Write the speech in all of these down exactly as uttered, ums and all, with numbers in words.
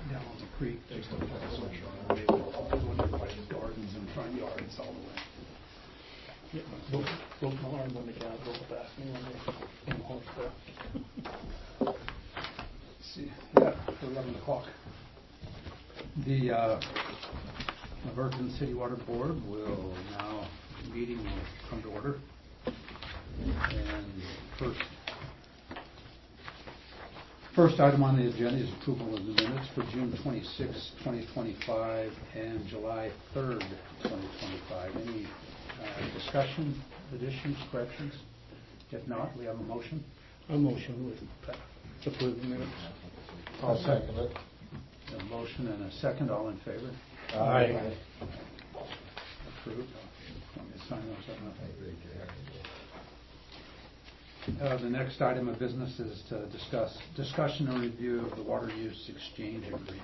down on the creek. There's no infrastructure on the way with everybody's gardens and front yards all the way. Yeah, broke, broke my arm when the guy drove past me when they came home there. See, yeah, eleven o'clock. The uh, Everton City Water Board will now meeting will come to order. And first, first item on the agenda is approval of the minutes for June twenty-sixth, twenty twenty-five, and July third, twenty twenty-five. Any uh, discussion, additions, corrections? If not, we have a motion. A motion with approve the minutes. I'll second it. A motion and a second. All in favor? Aye. Approved. Let me sign those up. Uh, the next item of business is to discuss discussion and review of the water use exchange agreement.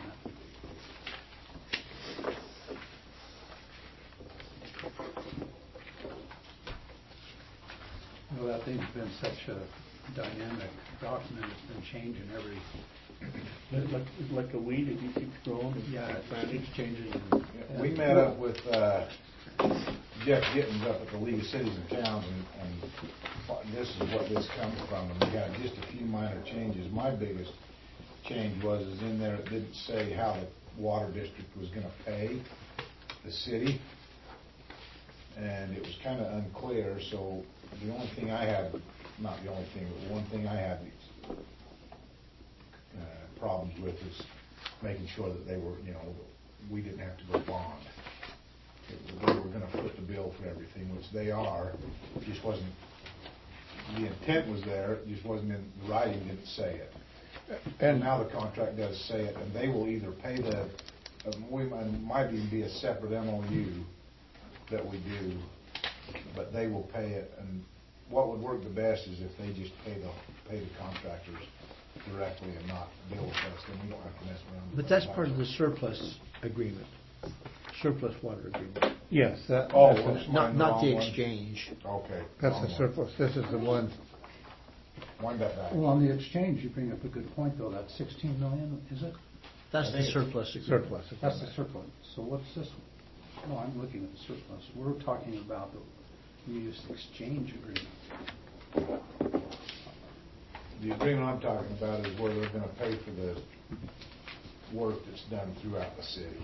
Well, that thing's been such a dynamic document. It's been changing every. It's like, it's like a weed, it keeps growing. Yeah, it keeps changing. Yeah, we met up with uh, Jeff Gittens up at the League of Cities and Towns, and, and this is what this comes from. And we got just a few minor changes. My biggest change was is in there it didn't say how the water district was going to pay the city, and it was kind of unclear. So the only thing I had, not the only thing, but one thing I had uh, problems with is making sure that they were, you know, we didn't have to go bond. It, they were going to foot the bill for everything, which they are. It just wasn't, the intent was there, it just wasn't in, the writing didn't say it. And now the contract does say it, and they will either pay the, uh, we might, might even be a separate M O U that we do, but they will pay it. And what would work the best is if they just pay the pay the contractors directly and not bill us, then we don't have to mess around. But that's part of the surplus agreement, surplus water agreement. Yes. That, oh, That's not not the exchange. One. Okay. That's the surplus. This is the one. Wind that back. Well, on the exchange, you bring up a good point, though. That's sixteen million, is it? That's the surplus agreement. Surplus. That's the surplus. So what's this one? No, I'm looking at the surplus. We're talking about the use exchange agreement. The agreement I'm talking about is where they're going to pay for the work that's done throughout the city.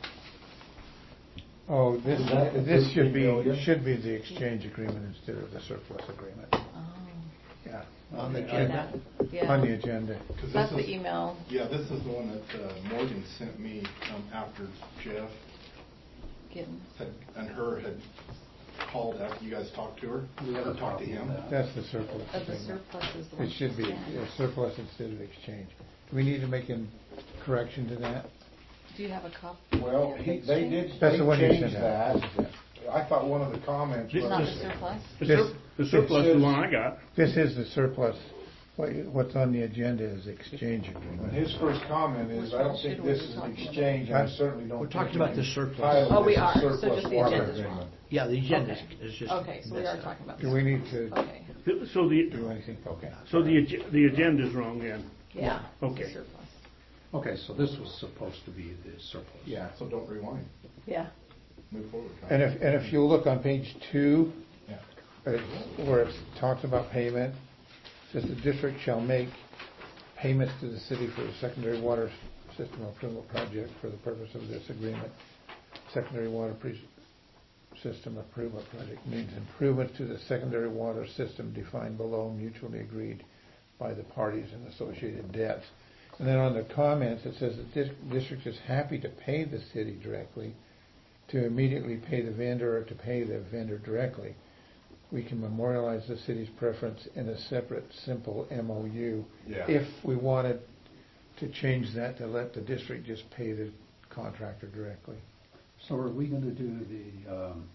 Oh, this Is that the this should fifteen be million? should be the exchange agreement instead of the surplus agreement. Oh, Yeah, On the yeah, agenda. that- yeah. on the agenda. Because That's this the is, email. yeah, this is the one that uh, Morgan sent me um, after Jeff Getting. had, and her had called after you guys talked to her. We or haven't talked to him. about that. That's the surplus But the agreement. surplus is the one. It should be Yeah. a surplus instead of exchange. Do we need to make a correction to that? Do you have a copy? Well, of he, the they exchange? did That's they the one you changed sent that. out. I thought one of the comments was Not the surplus? The, This- sur- the surplus it is the says- one I got. This is the surplus. What you- What's on the agenda is exchange And agreement. his first comment is, Which I don't one think should we this be is an talking exchange, and I certainly don't We're think talking about we the surplus. title Oh, we this a are. So surplus just the water agenda's agreement. wrong. Yeah, the agenda Okay. is just. Okay, so we are messed up. talking about Do this. we need to Okay, So the, do anything? Okay. so the, ag- the agenda's wrong then. yeah. Okay. The surplus. Okay, so this was supposed to be the surplus. Yeah, so don't rewind. Yeah. Move forward. And if, and if you look on page two, Yeah. uh, where it talks about payment, it says the district shall make payments to the city for a secondary water system improvement project for the purpose of this agreement. Secondary water pre- system improvement project means improvement to the secondary water system defined below, mutually agreed by the parties and associated debts. And then on the comments, it says the dis- district is happy to pay the city directly, to immediately pay the vendor, or to pay the vendor directly. We can memorialize the city's preference in a separate, simple M O U. Yeah. If we wanted to change that to let the district just pay the contractor directly. So are we going to do the, um,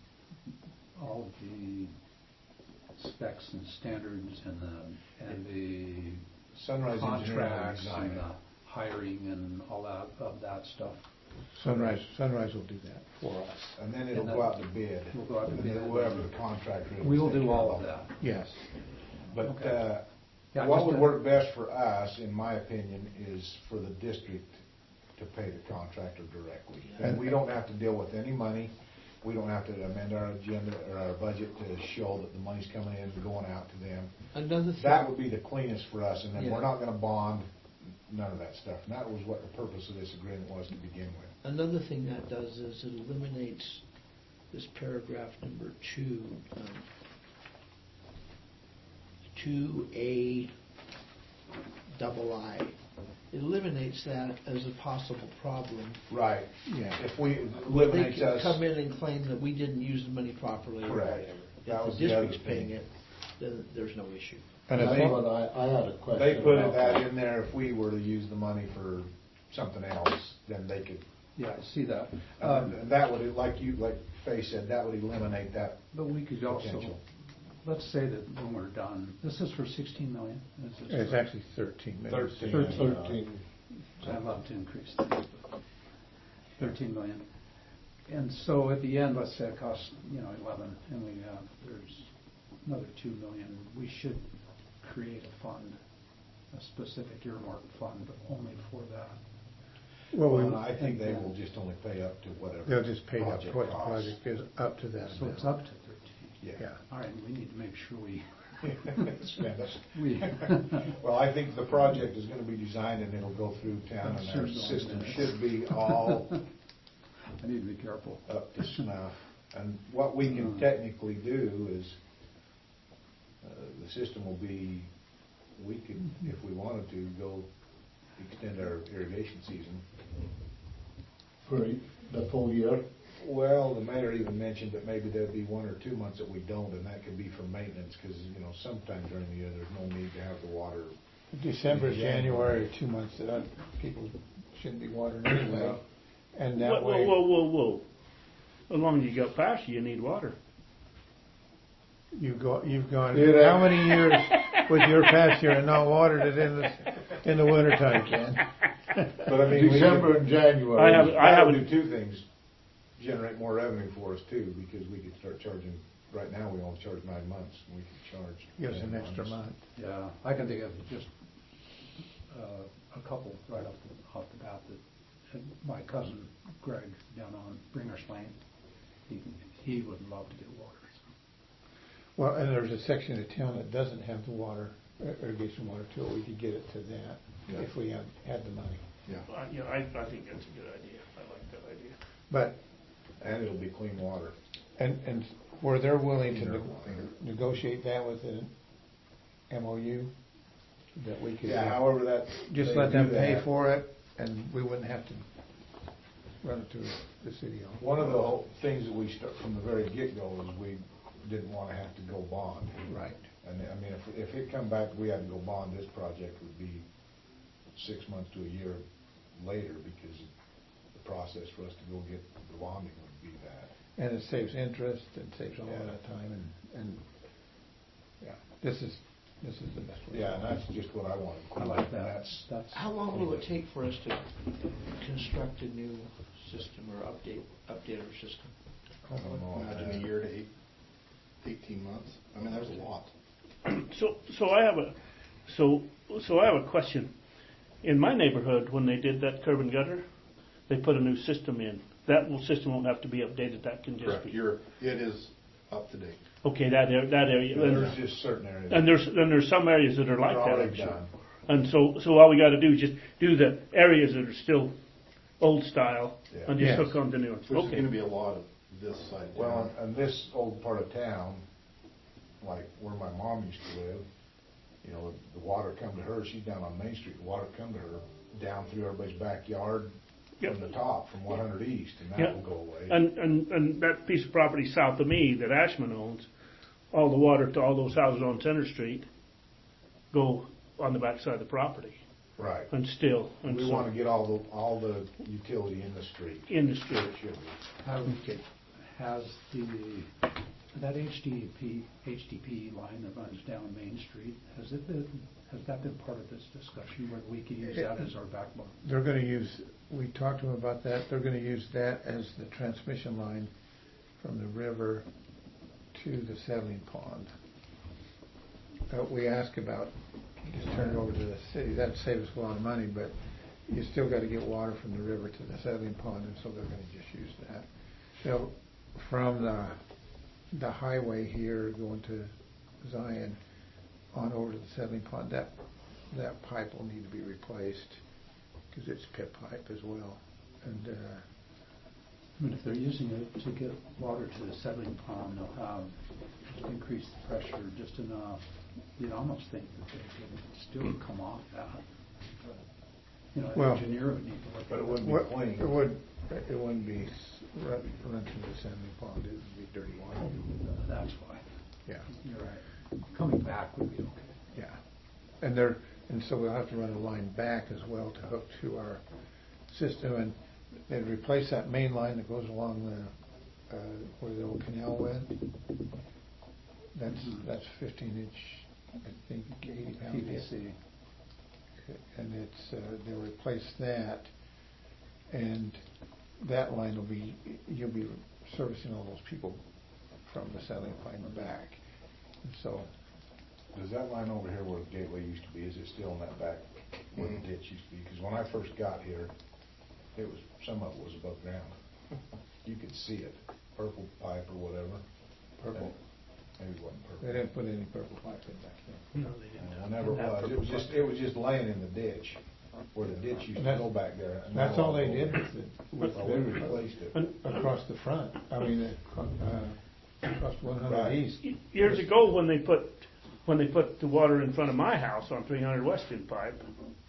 all of the specs and standards and the, and the Sunrise Engineering contracts design. and the hiring and all that, of that stuff? Sunrise, Sunrise will do that for us. And then it'll And go that- out to bid. We'll go out to And bid. then whoever the contractor is. We'll will take do care all of that. Yes. But Okay. uh, Yeah, what just would to- work best for us, in my opinion, is for the district to pay the contractor directly. Yeah. And we don't have to deal with any money. We don't have to amend our agenda or our budget to show that the money's coming in and going out to them. Another thing. That would be the cleanest for us, and then Yeah. we're not gonna bond, none of that stuff. And that was what the purpose of this agreement was to begin with. Another thing that does is it eliminates this paragraph number two, um, two A double I. It eliminates that as a possible problem. Right. Yeah. If we, They eliminates can us. come in and claim that we didn't use the money properly or Correct. whatever. That If was the the other district's paying thing. it, then there's no issue. And That's as what long, I, I had a question. They put about that in there, if we were to use the money for something else, then they could, Yeah, I see that. and Um, and that would, like you, like Fay said, that would eliminate that But we could also, potential. let's say that when we're done, this is for sixteen million? Is this it's correct? actually thirteen million. Thirteen. Thirteen. I'd love to increase that. thirteen million. And so at the end, let's say it costs, you know, eleven, and we have, there's another two million. We should create a fund, a specific earmarked fund, but only for that. Well, Well, we, I think they will just only pay up to whatever. they'll just pay up project what the costs. project is, up to that So it's amount. up to thirteen. Yeah. Yeah. All right, we need to make sure we, Spend it. we, Well, I think the project is gonna be designed and it'll go through town and our Should go system in there. should be all I need to be careful. up to snuff. And what we can Hmm. technically do is, uh, the system will be, we could, if we wanted to, go extend our irrigation season. For the full year. Well, the mayor even mentioned that maybe there'd be one or two months that we don't, and that could be for maintenance, because, you know, sometimes during the year, there's no need to have the water. December, January. January, are two months that uh, people shouldn't be watering anyway. And that Whoa, way, whoa, whoa, whoa, whoa. As long as you got pasture, you need water. you've go, you've gone, Yeah, that- how many years with your pasture and not watered it in the, in the wintertime, Ken? But I mean, we December could- and January. I have, I That would haven't, do two things, generate more revenue for us too, because we could start charging, right now, we only charge nine months, and we could charge. Give us ten an extra months. month. Yeah, I can think of just uh, a couple right off the, off the bat that, that my cousin Greg down on Bringer's Lane, he, he would love to get water. Well, and there's a section of town that doesn't have the water, uh, irrigation water to it, we could get it to that Yeah. if we had, had the money. Yeah, uh, yeah, I, I think that's a good idea. I like that idea. But, and it'll be clean water. and, and where they're willing to Cleaner, ne- cleaner. negotiate that with an M O U, that we could. Yeah, however that. Just they let them do pay that. for it, and we wouldn't have to run it through the city hall. One of the whole things that we start, from the very get-go, is we didn't wanna have to go bond. Right. And I mean, if, if it come back, we had to go bond, this project would be six months to a year later, because the process for us to go get the bonding would be that. And it saves interest, it saves all Yeah. of that time, and, and, yeah, this is, this is the best way. Yeah, and that's just what I wanted. I like that. That's, That's. How long will it take for us to construct a new system or update, update our system? I don't know. Imagine a year to eight, eighteen months. I mean, there's a lot. So, so I have a, so, so I have a question. In my neighborhood, when they did that curb and gutter, they put a new system in. That will- system won't have to be updated, that can just Correct. be. You're, it is up to date. Okay, that area, that area. There's And, just certain areas. and there's, and there's some areas that are like They're that, already I'm sure. done. And so, so all we gotta do is just do the areas that are still old style Yeah. and just Yes. hook on to new ones. There's Okay. gonna be a lot of this side. of Well, town. and this old part of town, like where my mom used to live, you know, the water come to her, she's down on Main Street, the water come to her down through everybody's backyard Yep. from the top, from one hundred east, and Yep. that will go away. And, and, and that piece of property south of me that Ashman owns, all the water to all those houses on Center Street go on the backside of the property Right. and still, and We so, wanna get all the, all the utility in the street. in the It street. should be. Have, has the, that H D P, H D P line that runs down Main Street, has it been, has that been part of this discussion, where we can use that as our backbone? They're gonna use, we talked to them about that, they're gonna use that as the transmission line from the river to the settling pond. Uh, we asked about, just turn it over to the city, that'd save us a lot of money, but you still gotta get water from the river to the settling pond, and so they're gonna just use that. So, from the, the highway here going to Zion on over to the settling pond, that, that pipe will need to be replaced, cause it's pit pipe as well, and, uh, I mean, if they're using it to get water to the settling pond, they'll have to increase the pressure just enough. You'd almost think that they could still come off that. But, you know, Well- an engineer would need to look at But it it. wouldn't be What- clean. It would, it wouldn't be s- run, run through the settling pond, it would be dirty water. That's why. Yeah, You're right. Coming back would be okay. yeah. And there, and so we'll have to run a line back as well to hook to our system, and they'd replace that main line that goes along the, uh, where the old canal went. That's, Mhm. that's fifteen inch, I think, eighty pound. P V C. And it's, uh, they'll replace that, and that line will be, you'll be servicing all those people from the settling pond back. And so, Does that line over here where the gateway used to be, is it still in that back where the ditch used to be? Because when I first got here, it was, some of it was above ground. You could see it, purple pipe or whatever. purple, Maybe it wasn't they purple. didn't put any purple pipe in back then. No, they didn't. And Whenever it was, it was just, it was just laying in the ditch, where the ditch used to That's- go back there. and That's now all they it's did over. with it, with Well, we the, replaced it. And across the front, I mean, uh, uh, across one hundred Right. east. years ago, when they put, when they put the water in front of my house on three hundred Weston Pipe,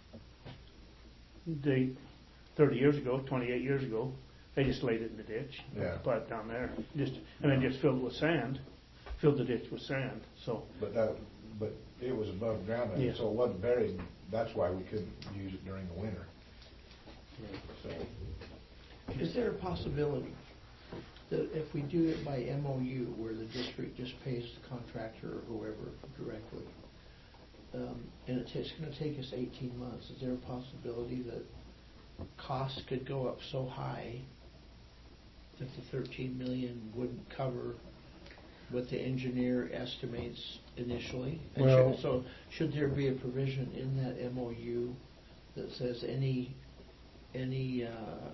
they, thirty years ago, twenty-eight years ago, they just laid it in the ditch. Yeah. Pipe down there, just, and then just filled it with sand, filled the ditch with sand, so. But that, but it was above ground, Yeah. and so it wasn't buried, that's why we couldn't use it during the winter. So, Is there a possibility that if we do it by M O U, where the district just pays the contractor or whoever directly, um, and it's, it's gonna take us eighteen months, is there a possibility that costs could go up so high that the thirteen million wouldn't cover what the engineer estimates initially? And should- Well- So, should there be a provision in that M O U that says any, any, uh,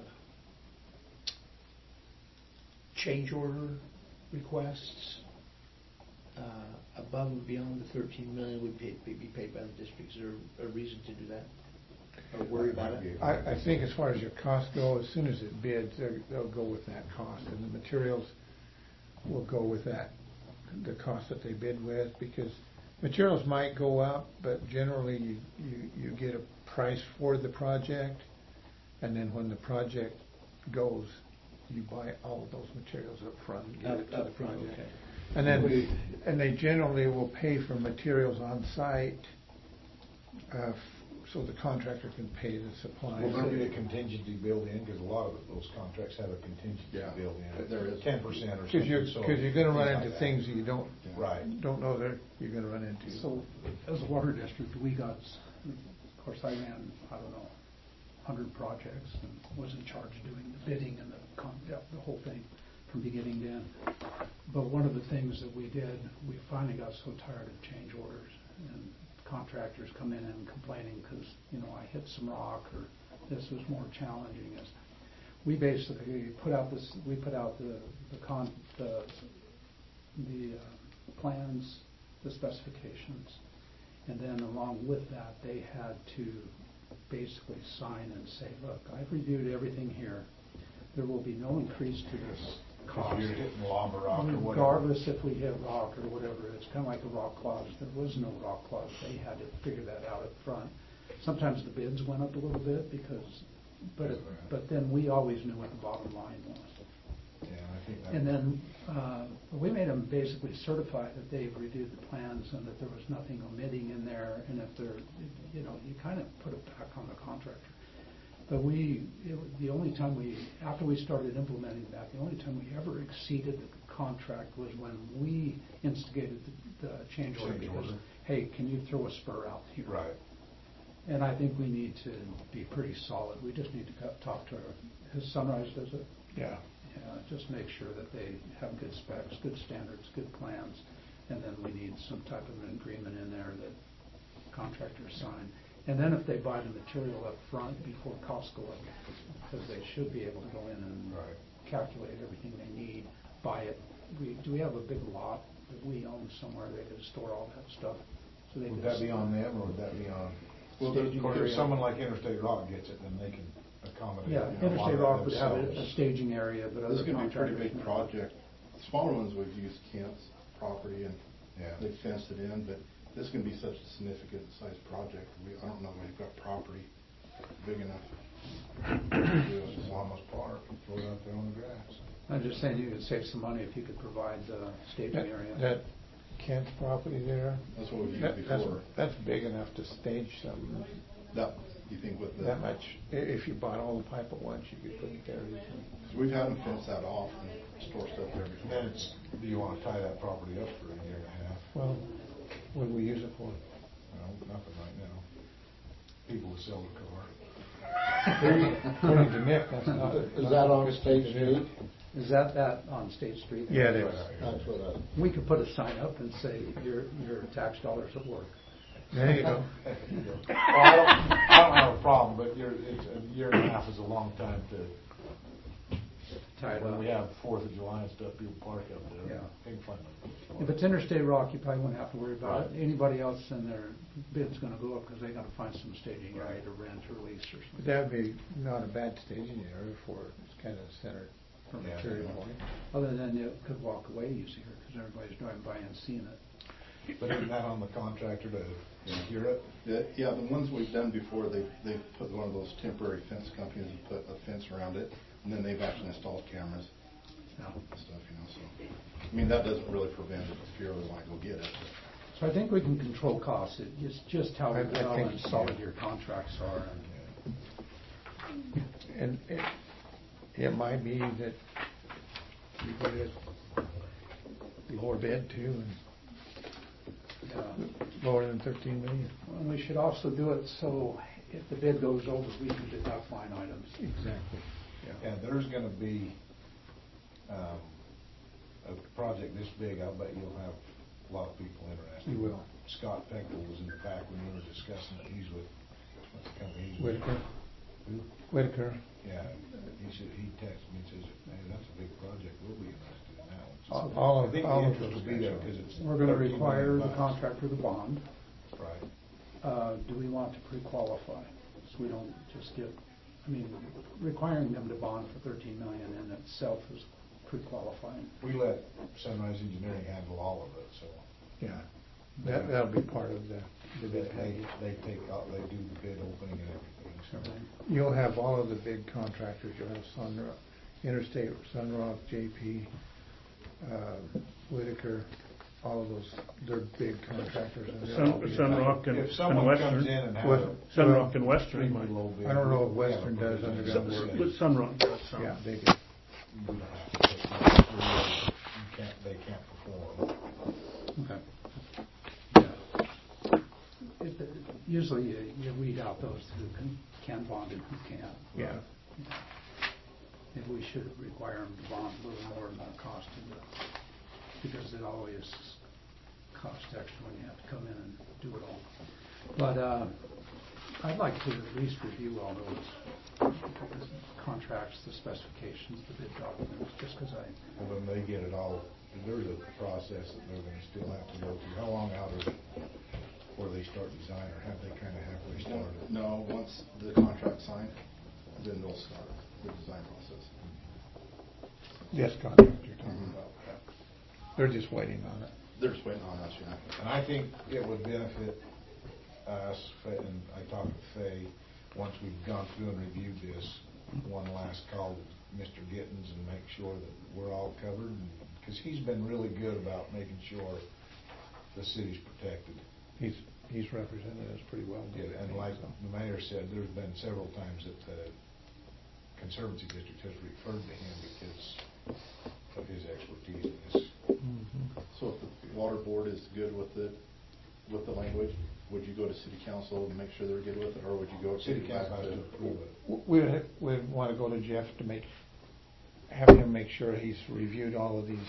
change order requests uh, above and beyond the thirteen million would be, be paid by the district? Is there a reason to do that? Or worry about Might be it? a- I, I think as far as your costs go, as soon as it bids, they're- they'll go with that cost, and the materials will go with that, the cost that they bid with, because materials might go up, but generally you, you, you get a price for the project, and then when the project goes, you buy all of those materials up front and give it to Up- the up front, project. okay. And then, and they generally will pay for materials on site, uh, f- so the contractor can pay the supplies. Will there be a contingency built in, because a lot of those contracts have a contingency Yeah, built in. there is. Ten percent or Because you're, something, so. because you're gonna run things into like that. things that you don't, Right. don't know that you're gonna run into. So, as a water district, we got, of course, I ran, I don't know, hundred projects and was in charge of doing the bidding and the con, yeah, the whole thing from beginning to end. But one of the things that we did, we finally got so tired of change orders and contractors come in and complaining because, you know, I hit some rock or this was more challenging. Is we basically put out this, we put out the, the con, the, the uh, plans, the specifications, and then along with that, they had to basically sign and say, look, I've reviewed everything here. There will be no increase to this cost. If you're hitting lava rock or whatever. Regardless if we hit rock or whatever, it's kind of like a rock clause. There was no rock clause. They had to figure that out up front. Sometimes the bids went up a little bit because, but, it- but then we always knew what the bottom line was. Yeah, I think that. And then, uh, we made them basically certify that they've reviewed the plans and that there was nothing omitting in there, and if they're, you know, you kind of put it back on the contractor. But we, it was the only time we, after we started implementing that, the only time we ever exceeded the contract was when we instigated the, the change order Change because, order. hey, can you throw a spur out here? Right. And I think we need to be pretty solid. We just need to co- talk to our, has Sunrise does it? Yeah. Yeah, just make sure that they have good specs, good standards, good plans, and then we need some type of an agreement in there that contractors sign. And then if they buy the material up front before costs go up, because they should be able to go in and Right. calculate everything they need, buy it. We, do we have a big lot that we own somewhere they could store all that stuff? So they Would could that be on them, or would that be on? Well, there's- Of course, if someone like Interstate Rock gets it, then they can accommodate. Yeah, you know, a lot Interstate of Rock that would have a a themselves. staging area, but other This is gonna be a pretty contractors. big project. Smaller ones would use Kent's property and Yeah. they fenced it in, but this is gonna be such a significant sized project. We, I don't know if we've got property big enough to do it. This is Llamas Park, and throw it out there on the grass. I'm just saying you could save some money if you could provide the staging That, area. that Kent's property there, That's what we've that, used that's, before. that's big enough to stage something. That, you think with the, That much, i- if you bought all the pipe at once, you could put it there easily. 'cause we've had them fence that off and store stuff there And before. then it's, do you wanna tie that property up for a year and a half? Well, what do we use it for? No, nothing right now. People will sell the car. According to Nick, that's not. Is not that a on good State thing to do. Street? Is that that on State Street? Yeah, it is. That's what I, We could put a sign up and say, your, your tax dollars at work. There you go. Well, I don't, I don't have a problem, but you're, it's, a year and a half is a long time to, Tie it when up. we have Fourth of July and stuff, people park up there. Yeah. Big fun. If it's Interstate Rock, you probably wouldn't have to worry about it. Anybody else in their bid's gonna go up because they gotta find some staging area to rent or lease or But something. that'd be not a bad staging area for, it. It's kind of centered for Yeah. material. Other than you could walk away easier because everybody's driving by and seeing it. But isn't that on the contractor to hear it? Yeah, yeah, the ones we've done before, they, they put one of those temporary fence companies and put a fence around it, and then they've actually installed cameras Yeah. and stuff, you know, so. I mean, that doesn't really prevent it if you really want to go get it. So I think we can control costs. It- It's just how I- I well think- and solid your contracts are. And And it, it might be that you put it lower bid too, and uh, lower than thirteen million. and we should also do it so if the bid goes over, we can deduct line items. Exactly. Yeah, there's gonna be, um, a project this big, I'll bet you'll have a lot of people interested. You will. Scott Peckel was in the back when we were discussing it, he's with, what's the company? He's with? Whitaker. Who? Whitaker. Yeah, he said, he texted me and says, hey, that's a big project, we'll be interested in that one. So All- all I of- think all the of interest those will be there, guys because it's. We're gonna thirteen require million the bucks. contractor to bond. Right. Uh, do we want to pre-qualify? So we don't just get, I mean, requiring them to bond for thirteen million in itself is pre-qualifying. We let Sunrise Engineering handle all of it, so. Yeah. That, that'll be part of the, the They, bid they, package. they take, out- they do the bid opening and everything, so. You'll have all of the big contractors. You'll have Sunrock, Interstate, Sunrock, J P, uh, Whitaker, all of those, they're big contractors. and they'll all Sun, be- Sunrock and, If and someone comes in Western. and has With- a Sunrock and extremely Western. low bid. I don't know if we have a Western does provision underground that work. says But Sunrock does some. Yeah, they do. you don't have to take that. You can't, they can't perform. Okay. Yeah. It- Usually you, you weed out those who can, can bond and who can't. Yeah. Maybe we should require them to bond a little more than that cost to the, because it always costs extra when you have to come in and do it all. But, uh, I'd like to at least review all those contracts, the specifications, the bid documents, just because I, Well, then they get it all, there's a process that they're gonna still have to go through. How long out is it before they start design, or have they kinda halfway started? No, once the contract's signed, then they'll start the design process. This contract you're talking Mhm. about. They're just waiting on it. They're just waiting on us, yeah. And I think it would benefit us, and I talked with Fay, once we've gone through and reviewed this, one last call to Mister Gittens and make sure that we're all covered, because he's been really good about making sure the city's protected. He's, he's represented us pretty well. Yeah, and like the mayor said, there's been several times that the Conservancy District has referred to him because of his expertise in this. Mhm. So if the water board is good with it, with the language, would you go to city council and make sure they're good with it, or would you go City to back council has to to? approve it. We, we want to go to Jeff to make, have him make sure he's reviewed all of these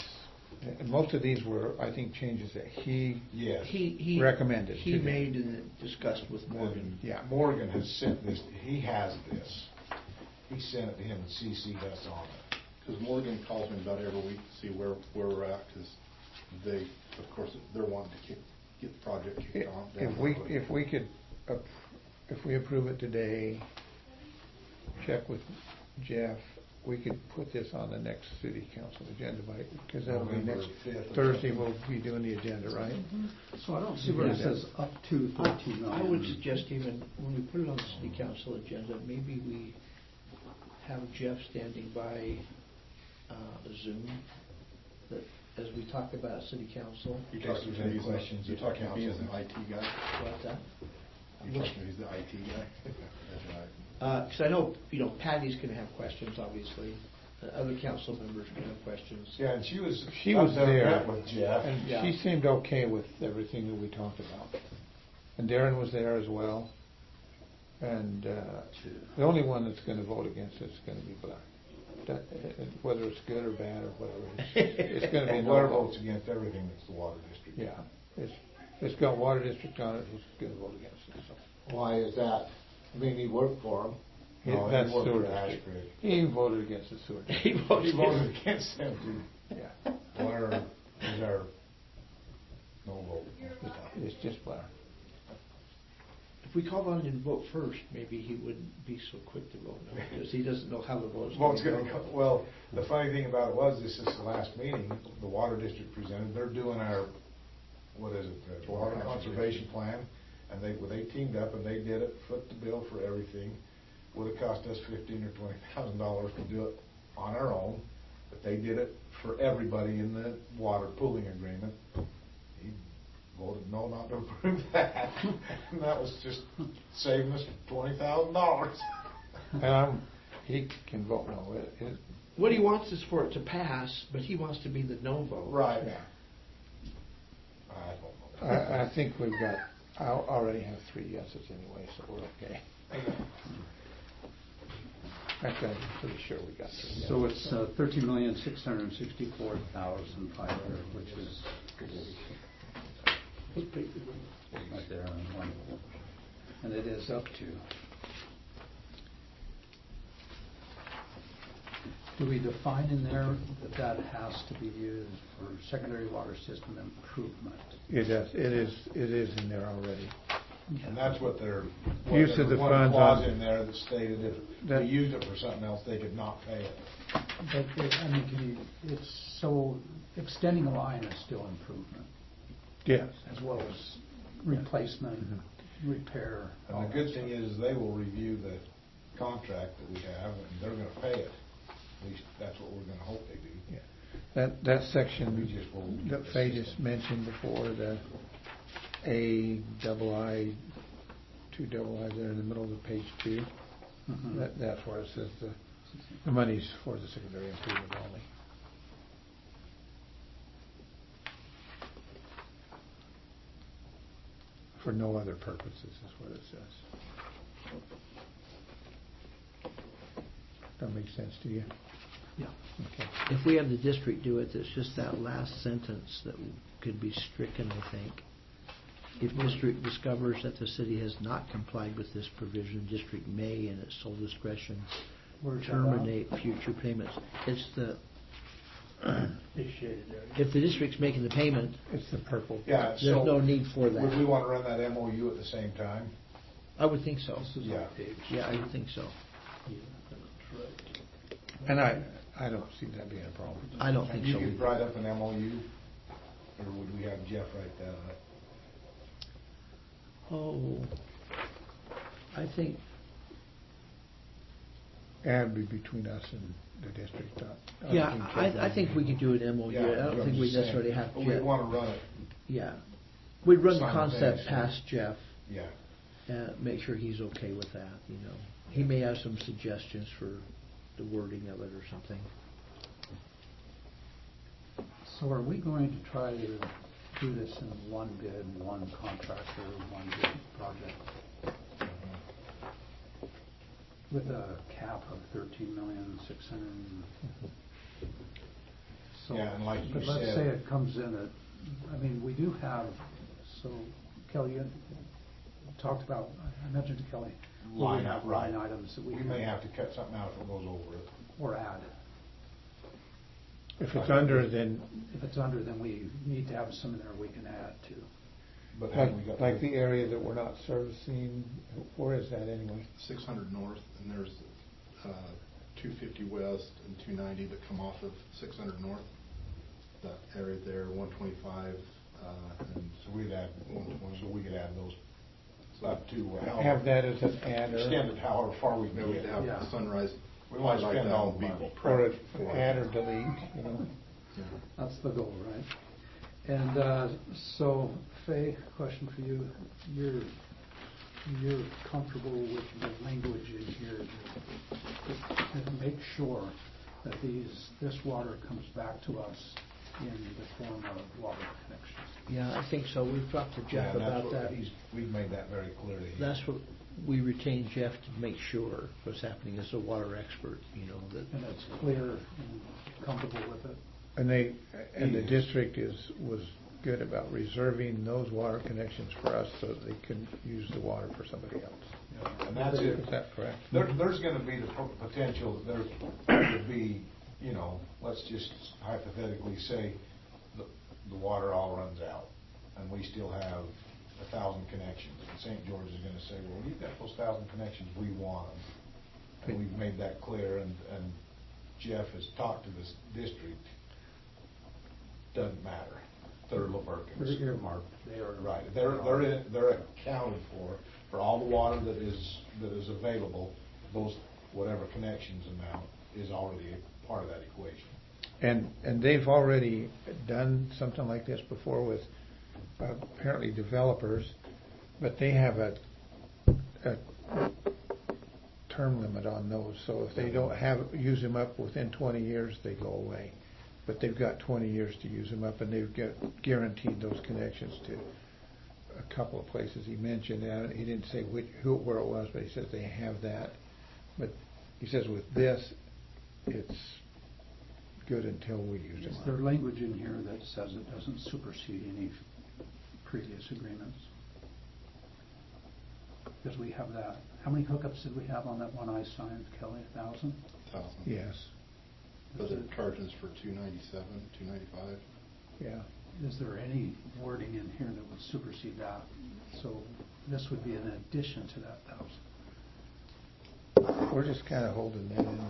And most of these were, I think, changes that he Yes. He, he. recommended. He to them. made and discussed with Morgan. Yeah. Morgan has sent this, he has this. He sent it to him and C C'd us on it. Because Morgan calls me about every week to see where, where we're at, because they, of course, they're wanting to kick, get the project kicked on. down If we, the road. if we could, ap- if we approve it today, check with Jeff, we could put this on the next city council agenda by, because that'll be November next fifth or Thursday, something. we'll be doing the agenda, right? So I don't see where it says up to I thirteen million. I would suggest even, when we put it on the city council agenda, maybe we have Jeff standing by uh, Zoom, that, as we talk about city council. You're Yes, talking if to any me as an- questions, you're the talking to me as council an I has- T guy? What's that? You're talking to me as the I T guy? That's right. Because I know, you know, Patty's going to have questions, obviously. Uh, Other council members are going to have questions. Yeah, and she was. She up was there, met with Jeff. and Yeah. she seemed okay with everything that we talked about. And Darren was there as well. And uh, the only one that's gonna vote against it is gonna be Blair. That, uh, whether it's good or bad or whatever, it's, it's gonna be And no Blair vote. votes against everything that's the water district. Yeah, it's, it's got water district on it, he's gonna vote against it, so. Why is that? I mean, he worked for him. He- No, he that's worked sewer for Ash district. Creek. He voted against the sewer He district. voted He voted against them too. Yeah, Blair is our no vote. it's just Blair. If we called on him to vote first, maybe he wouldn't be so quick to vote no, because he doesn't know how the vote's Well, going it's to gonna go. go, well, the funny thing about it was, this is the last meeting, the water district presented, they're doing our, what is it, the water conservation plan, and they, well, they teamed up and they did it, foot the bill for everything. Would've cost us fifteen or twenty thousand dollars to do it on our own, but they did it for everybody in the water pooling agreement. He voted no, not to approve that, and that was just saving us twenty thousand dollars. And I'm, he can vote no, it, it, What he wants is for it to pass, but he wants to be the no vote. Right. yeah. I don't know. I, I think we've got, I already have three yeses anyway, so we're okay. Actually, I'm pretty sure we got three yeses. So it's uh, thirteen million, six hundred and sixty-four thousand five hundred, which is right there on one. And it is up to. Do we define in there that that has to be used for secondary water system improvement? It does, it is, it is in there already. And that's what they're, Use what of there the was one funds clause on- in there that stated if That- we used it for something else, they could not pay it. But, it- I mean, can you, it's so, extending a line is still improvement, Yes. as well as replacement, repair. all And the that good stuff. thing is, they will review the contract that we have, and they're gonna pay it. At least, that's what we're gonna hope they do. Yeah. That, that section We just will- that Fay just mentioned before, the A double I, two double I's there in the middle of the page two, Mhm. that, that's where it says the, the money's for the secondary improvement only. For no other purposes is what it says. That makes sense to you? Yeah. Okay. If we have the district do it, it's just that last sentence that could be stricken, I think. If district discovers that the city has not complied with this provision, district may, in its sole discretion, Where's that terminate future payments. It's the, It's shaded there. if the district's making the payment, It's the purple. Yeah, there's so. no need for Would we that. wanna run that M O U at the same time? I would think so. This is Yeah. on page. Yeah, I would think so. And I, I don't see that being a problem. I don't think And so. you could write up an M O U, or would we have Jeff write that up? Oh, I think, And be between us and the district. not- not yeah, between I, Kevin I think we could do an M O U. Yeah, I don't I'm think we just saying, necessarily have but Jeff. We wanna run it, Yeah. We'd run the concept Simultaneously. past Jeff, yeah. uh, make sure he's okay with that, you know. He may have some suggestions for the wording of it or something. So are we going to try to do this in one bid, one contractor, one bid project? With a cap of thirteen million, six hundred and So, Yeah, and like you but let's said- say it comes in at, I mean, we do have, so Kelly, you talked about, I mentioned to Kelly, we Line have up, right. line items that we We can, may have to cut something out if it goes over it. or add. If it's under, then, If it's under, then we need to have some in there we can add to. But like, haven't we got? like the area that we're not servicing, where is that anyway? Six hundred north, and there's, uh, two fifty west and two ninety that come off of six hundred north. That area there, one twenty-five, uh, and So we'd add, so we could add those up to. uh, however- Have that as an adder, Extended however far we maybe we can could get. have Yeah. sunrise. We want to highlight spend that all and the be money. or prepped for it. add or delete, you know? Yeah. That's the goal, right? And uh, so, Faye, question for you. You're, you're comfortable with the language in here to, to make sure that these, this water comes back to us in the form of water connections? Yeah, I think so. We've talked to Yeah, Jeff and that's about what that. he's, we've made that very clear to him. That's what, we retained Jeff to make sure what's happening as a water expert, you know, that. And it's clear and comfortable with it? And they, and the Yes. district is, was good about reserving those water connections for us so that they can use the water for somebody else. Yeah, And that's it. Is that correct? There, there's gonna be the po- potential, that there could be, you know, let's just hypothetically say, the, the water all runs out, and we still have a thousand connections, and Saint George is gonna say, well, you've got those thousand connections, we want them. And we've made that clear, and, and Jeff has talked to this district, doesn't matter, they're Laburkins. They're earmarked. They are. Right, they're, they're, in- they're accounted for, for all the water that is, that is available, those, whatever connections amount is already a part of that equation. And, and they've already done something like this before with uh, apparently developers, but they have a, a term limit on those. So if they don't have, use them up within twenty years, they go away. But they've got twenty years to use them up, and they've got guaranteed those connections to a couple of places he mentioned. And he didn't say which, who, where it was, but he says they have that. But he says with this, it's good until we use them Is up. there language in here that says it doesn't supersede any previous agreements? Because we have that. How many hookups did we have on that one I signed, Kelly? A thousand? Thousand. Yes, But the charges for two ninety-seven, two ninety-five. yeah. Is there any wording in here that would supersede that? So this would be an addition to that thousand. We're just kind of holding that in,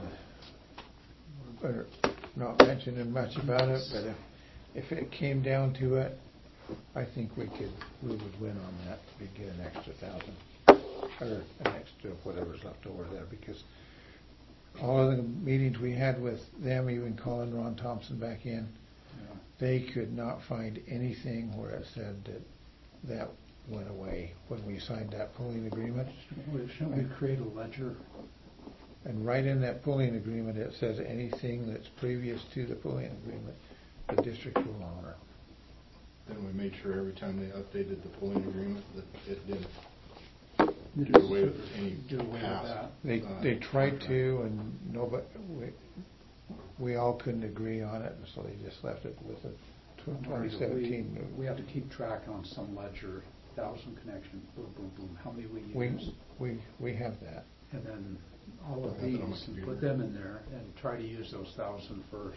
the- or not mentioning much about it, but if, if it came down to it, I think we could, we would win on that. We'd get an extra thousand, or an extra whatever's left over there, because all of the meetings we had with them, even calling Ron Thompson back in, Yeah. they could not find anything where it said that that went away when we signed that pooling agreement. Shouldn't we create a ledger? And right in that pooling agreement, it says anything that's previous to the pooling agreement, the district will honor. Then we made sure every time they updated the pooling agreement that it did Did do away with any do away with past. that? They, uh, they tried contract. to, and nobody, we, we all couldn't agree on it, and so they just left it with the I'm twenty worried that seventeen. We we have to keep track on some ledger, thousand connections, boom, boom, boom, how many we We, use. we, we have that. And then all of I have these, it on my and computer. put them in there and try to use those thousand first.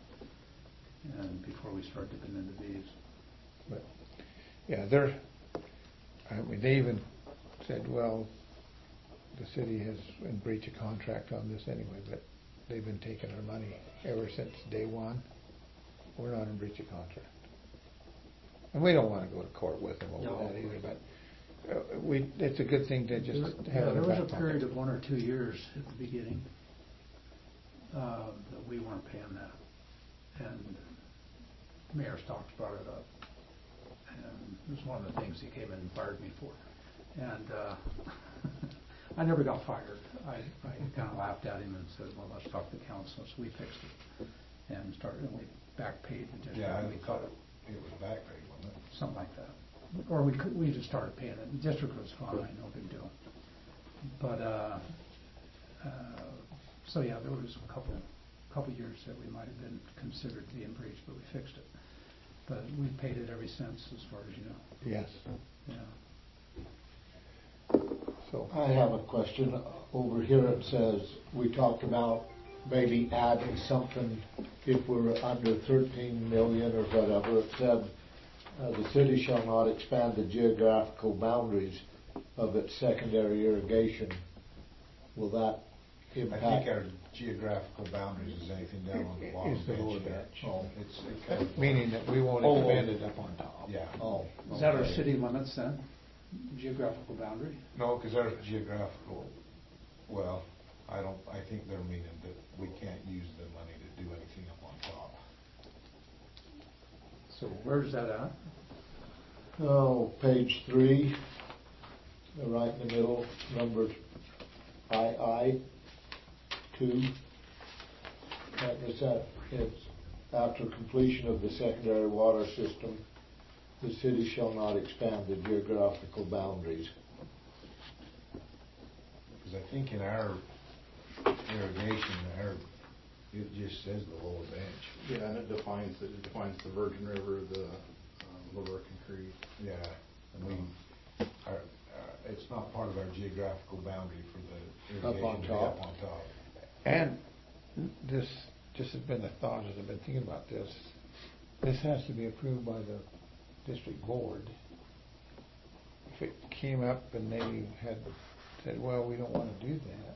And before we start dipping into these. But, yeah, they're, I mean, they even said, well, the city has in breach of contract on this anyway, but they've been taking our money ever since day one. We're not in breach of contract. And we don't want to go to court with them over No. that either, but uh, we, it's a good thing to just There- have yeah, it there in was back a pocket. period of one or two years at the beginning uh, that we weren't paying that. And Mayor Stocks brought it up. And it was one of the things he came in and fired me for. And uh, I never got fired. I, I kind of laughed at him and said, well, let's talk to council. So we fixed it and started, and we back paid the district. Yeah, I We thought cut it, it was back paid, wasn't it? something like that. Or we could, we just started paying it. The district was fine, no big deal. But, uh, uh, so yeah, there was a couple a couple of years that we might have been considered to be in breach, but we fixed it. But we've paid it every since, as far as you know. Yes. Yeah. So, I have a question. Over here it says, we talked about maybe adding something if we're under thirteen million or whatever. It said, uh, the city shall not expand the geographical boundaries of its secondary irrigation. Will that I impact? think our geographical boundaries is anything down on the bottom. Is the lower bench there. bench. Oh, it's, it kind of. meaning that we won't Oh. expand it up on top. Yeah. Oh. Is that our okay. city limits then? Geographical boundary? No, because our geographical, well, I don't, I think they're meaning that we can't use the money to do anything up on top. So where's that at? Oh, page three, uh, right in the middle, number I I two. That is that, it's after completion of the secondary water system, the city shall not expand the geographical boundaries. Because I think in our irrigation, our, it just says the lower bench. Yeah, and it defines, it It defines the Virgin River, the um, Laverton Creek. Yeah, and we, our, uh, it's not part of our geographical boundary for the Up irrigation on to be top. up on top. And this, just has been a thought as I've been thinking about this. This has to be approved by the district board. If it came up and they had said, well, we don't want to do that,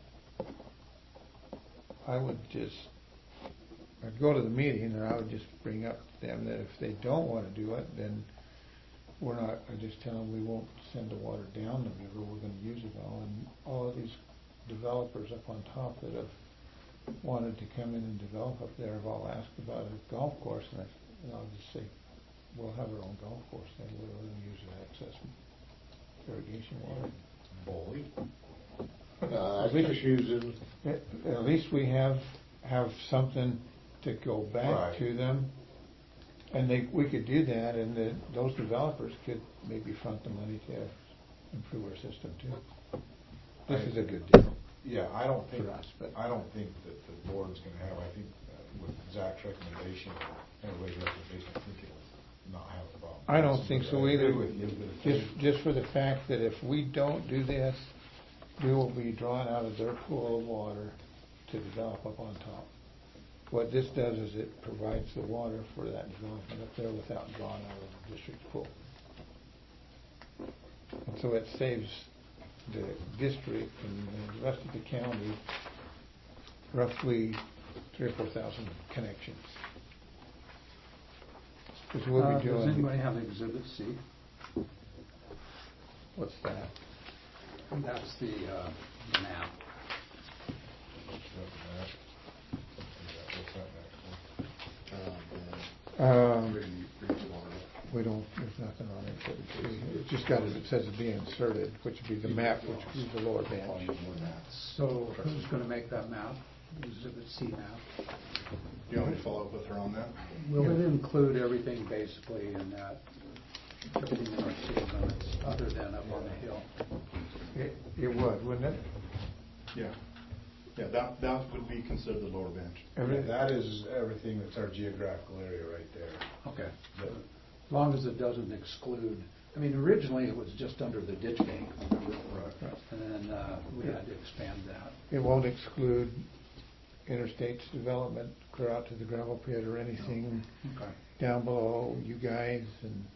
I would just, I'd go to the meeting and I would just bring up to them that if they don't want to do it, then we're not, I just tell them we won't send the water down the river, we're going to use it all. And all of these developers up on top that have wanted to come in and develop up there have all asked about a golf course, and, I, and I'll just say, we'll have our own golf course then, we're going to use the access irrigation water. Bowling. Uh, that's just using, At, at least we have, have something to go back Right. to them, and they, we could do that, and the, those developers could maybe front the money to improve our system too. This I- is a good deal. Yeah, I don't think, For us, but- I don't think that the board's gonna have, I think uh, with Zach's recommendation, everybody's recommendation, I think it'll not have a problem. I don't think so I agree either. with you, but if Just, they- just for the fact that if we don't do this, we will be drawn out of their pool of water to develop up on top. What this does is it provides the water for that development up there without drawing out of the district's pool. And so it saves the district and the rest of the county roughly three or four thousand connections. Because we'll Uh, be Does anybody doing, have Exhibit C? what's that? That's the uh, the map. What's that, Matt? What's that next Um, Um, and Green- Green Water. We don't, there's nothing on it, but it's just got it, it says it be inserted, which would be the map, which would be the lower bench. So who's going to make that map? Exhibit C map? Do you want me to follow up with her on that? Will it include everything basically in that, everything in our city limits, other than up on the hill? It, it would, wouldn't it? Yeah. Yeah, that, that would be considered the lower bench. one? Yeah, that is everything that's our geographical area right there. Okay. But As long as it doesn't exclude, I mean, originally it was just under the ditch bank, remember? Right. And then uh, we had to expand that. It won't exclude interstate's development, clear out to the gravel pit or anything Okay. down below you guys and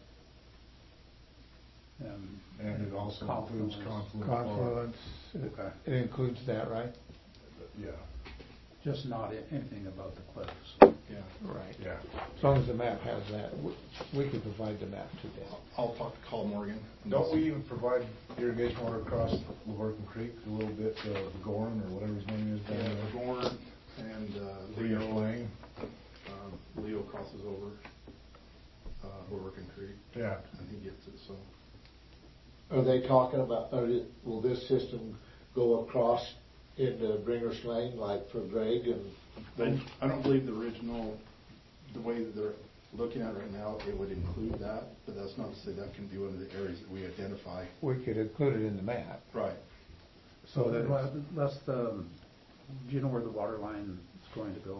Um, And it also includes confluent. confluence. It- Okay. It includes that, right? Yeah, Just not a- anything about the cliffs. Yeah. Right. yeah. As long as the map has that, we, we could provide the map to them. I'll talk to Carl Morgan. Don't we even provide irrigation water across Laverton Creek, a little bit, uh, the Gorn, or whatever his name is down Yeah, there? Gorn and uh, Leo Leo, Lane? um, Leo crosses over, uh, Laverton Creek, Yeah. and he gets it, so. are they talking about, are it, will this system go across into Bringer's Lane like for Greg and? I, I don't believe the original, the way that they're looking at it right now, it would include that, but that's not to say that can be one of the areas that we identify. We could include it in the map. Right. So So that- that- that's the, do you know where the water line is going to go?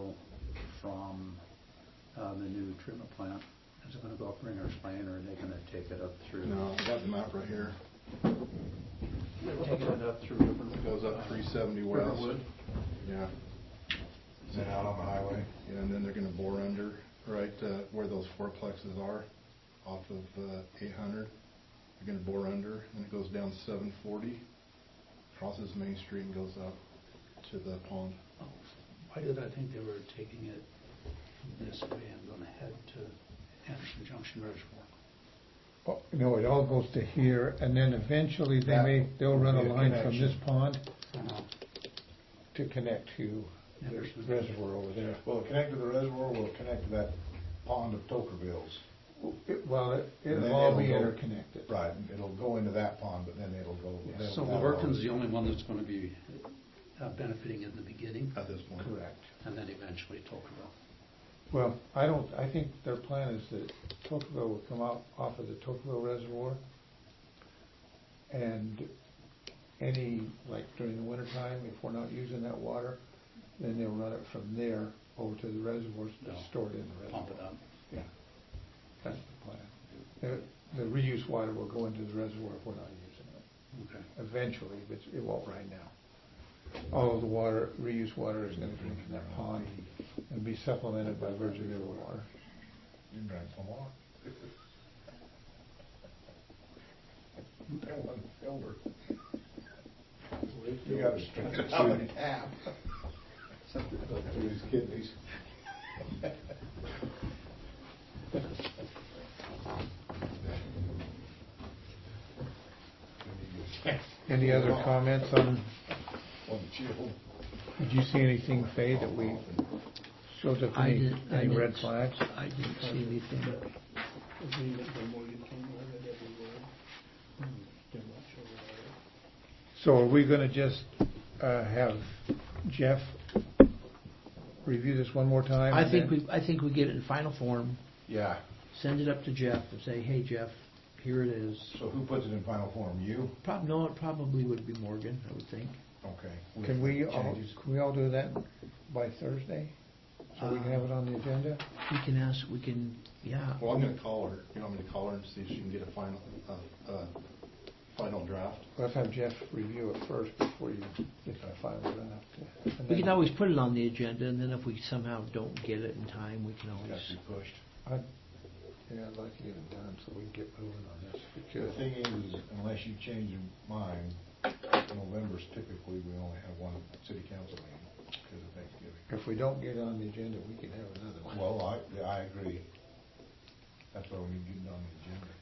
from uh, the new treatment plant? Is it going to go up Ringer's Lane, or are they going to take it up through? No, I got the map right here. Taking it up through It goes up three seventy west. Riverwood? Yeah, Is it out on the highway? yeah, and then they're gonna bore under, right, uh, where those fourplexes are, off of, uh, eight hundred. They're gonna bore under, and it goes down seven forty, crosses Main Street and goes up to the pond. Oh, why did I think they were taking it this way and going to head to Anderson Junction Reservoir? Oh, no, it all goes to here, and then eventually they That may, they'll run a would be a line from connection. this pond Uh-huh. to connect to the Anderson. reservoir over there. Will it connect to the reservoir, or will it connect to that pond of Tokerville's? It- Well, it- And then it'll all be go- interconnected. Right, it'll go into that pond, but then it'll go. Yeah, that'll- So that'll Laverton's all- the only one that's going to be uh, benefiting in the beginning, At this point. Correct. and then eventually Tocqueville. Well, I don't, I think their plan is that Tocqueville will come out off of the Tocqueville Reservoir, and any, like during the wintertime, if we're not using that water, then they'll run it from there over to the reservoirs to They'll store it in the reservoir. Pump it up. Yeah, that's the plan. The, the reuse water will go into the reservoir if we're not using it, Okay. eventually, but it won't right now. All of the water, reuse water is gonna come from that pond and be supplemented by Virgin River water. You drank some more. That one filled her. You gotta drink it out of the tap. Go through his kidneys. Any other comments on, One chill. did you see anything, Fay, that we, shows up I any, didn't- I any didn't red s- flags? I didn't see anything. Agreement by Morgan King, I read every word. They're not sure about it. So are we gonna just, uh, have Jeff review this one more time? I and think then- we, I think we get it in final form, Yeah, send it up to Jeff and say, hey, Jeff, here it is. so who puts it in final form? You? Prob, no, it probably would be Morgan, I would think. Okay. With Can we, the all changes? can we all do that by Thursday? So we can have it on the agenda? We can ask, we can, yeah. Well, I'm gonna call her, you want me to call her and see if she can get a final, uh, uh, final draft? Let's have Jeff review it first before you get that final draft. And We then can always put it on the agenda, and then if we somehow don't get it in time, we can Got always. to be pushed. I'd, yeah, I'd like to get it done so we can get moving on this. The Because thing is, is unless you change your mind, November's typically, we only have one city council meeting because of Thanksgiving. if we don't get it on the agenda, we can have another one. Well, I, yeah, I agree. That's why we need to get it on the agenda.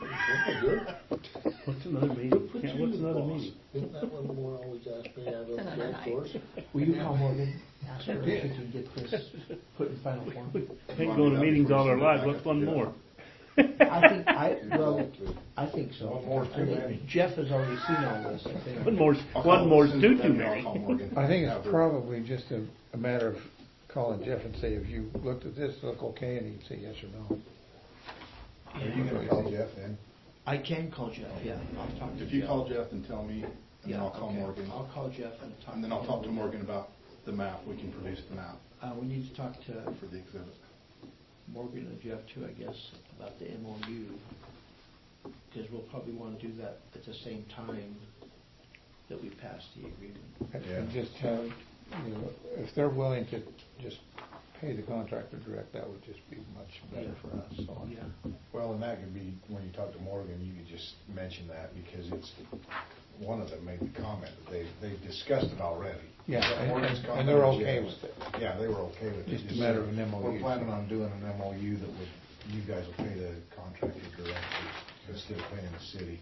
What's another meeting? Yeah, what's another meeting? Isn't that what Laura always asks me out of the golf course? Will you call Morgan, ask her if we can get this put in final form? Ain't going to meetings all our lives, what's one more? I think, I, well, I think so. One more's I too think many. Jeff has already seen all this, I think. One more's, I'll call one her. more's Since too, then, too I'll many. call Morgan. I think Have it's her- probably just a, a matter of calling Jeff and say, have you looked at this, look okay, and he'd say yes or no. Are you gonna call Jeff then? I can call Jeff, yeah, I'll talk to Jeff. If you call Jeff and tell me, and then Yeah, I'll call okay. Morgan. I'll call Jeff and talk. And then to I'll him. talk to Morgan about the map, we can produce the map Uh, we need to talk to for the exhibit. Morgan and Jeff too, I guess, about the M O U. Because we'll probably want to do that at the same time that we pass the agreement. And- Yeah. And just have, you know, if they're willing to just pay the contractor direct, that would just be much better Yeah. for us, so. Yeah. Well, and that could be, when you talk to Morgan, you could just mention that because it's, one of them made the comment that they, they've discussed it already. Yeah, But and- Morgan's and- comment and they're is okay yes. with it. Yeah, they were okay with it. Just a matter of an M O U. We're planning on doing an M O U that would, you guys will pay the contractor directly instead of paying the city.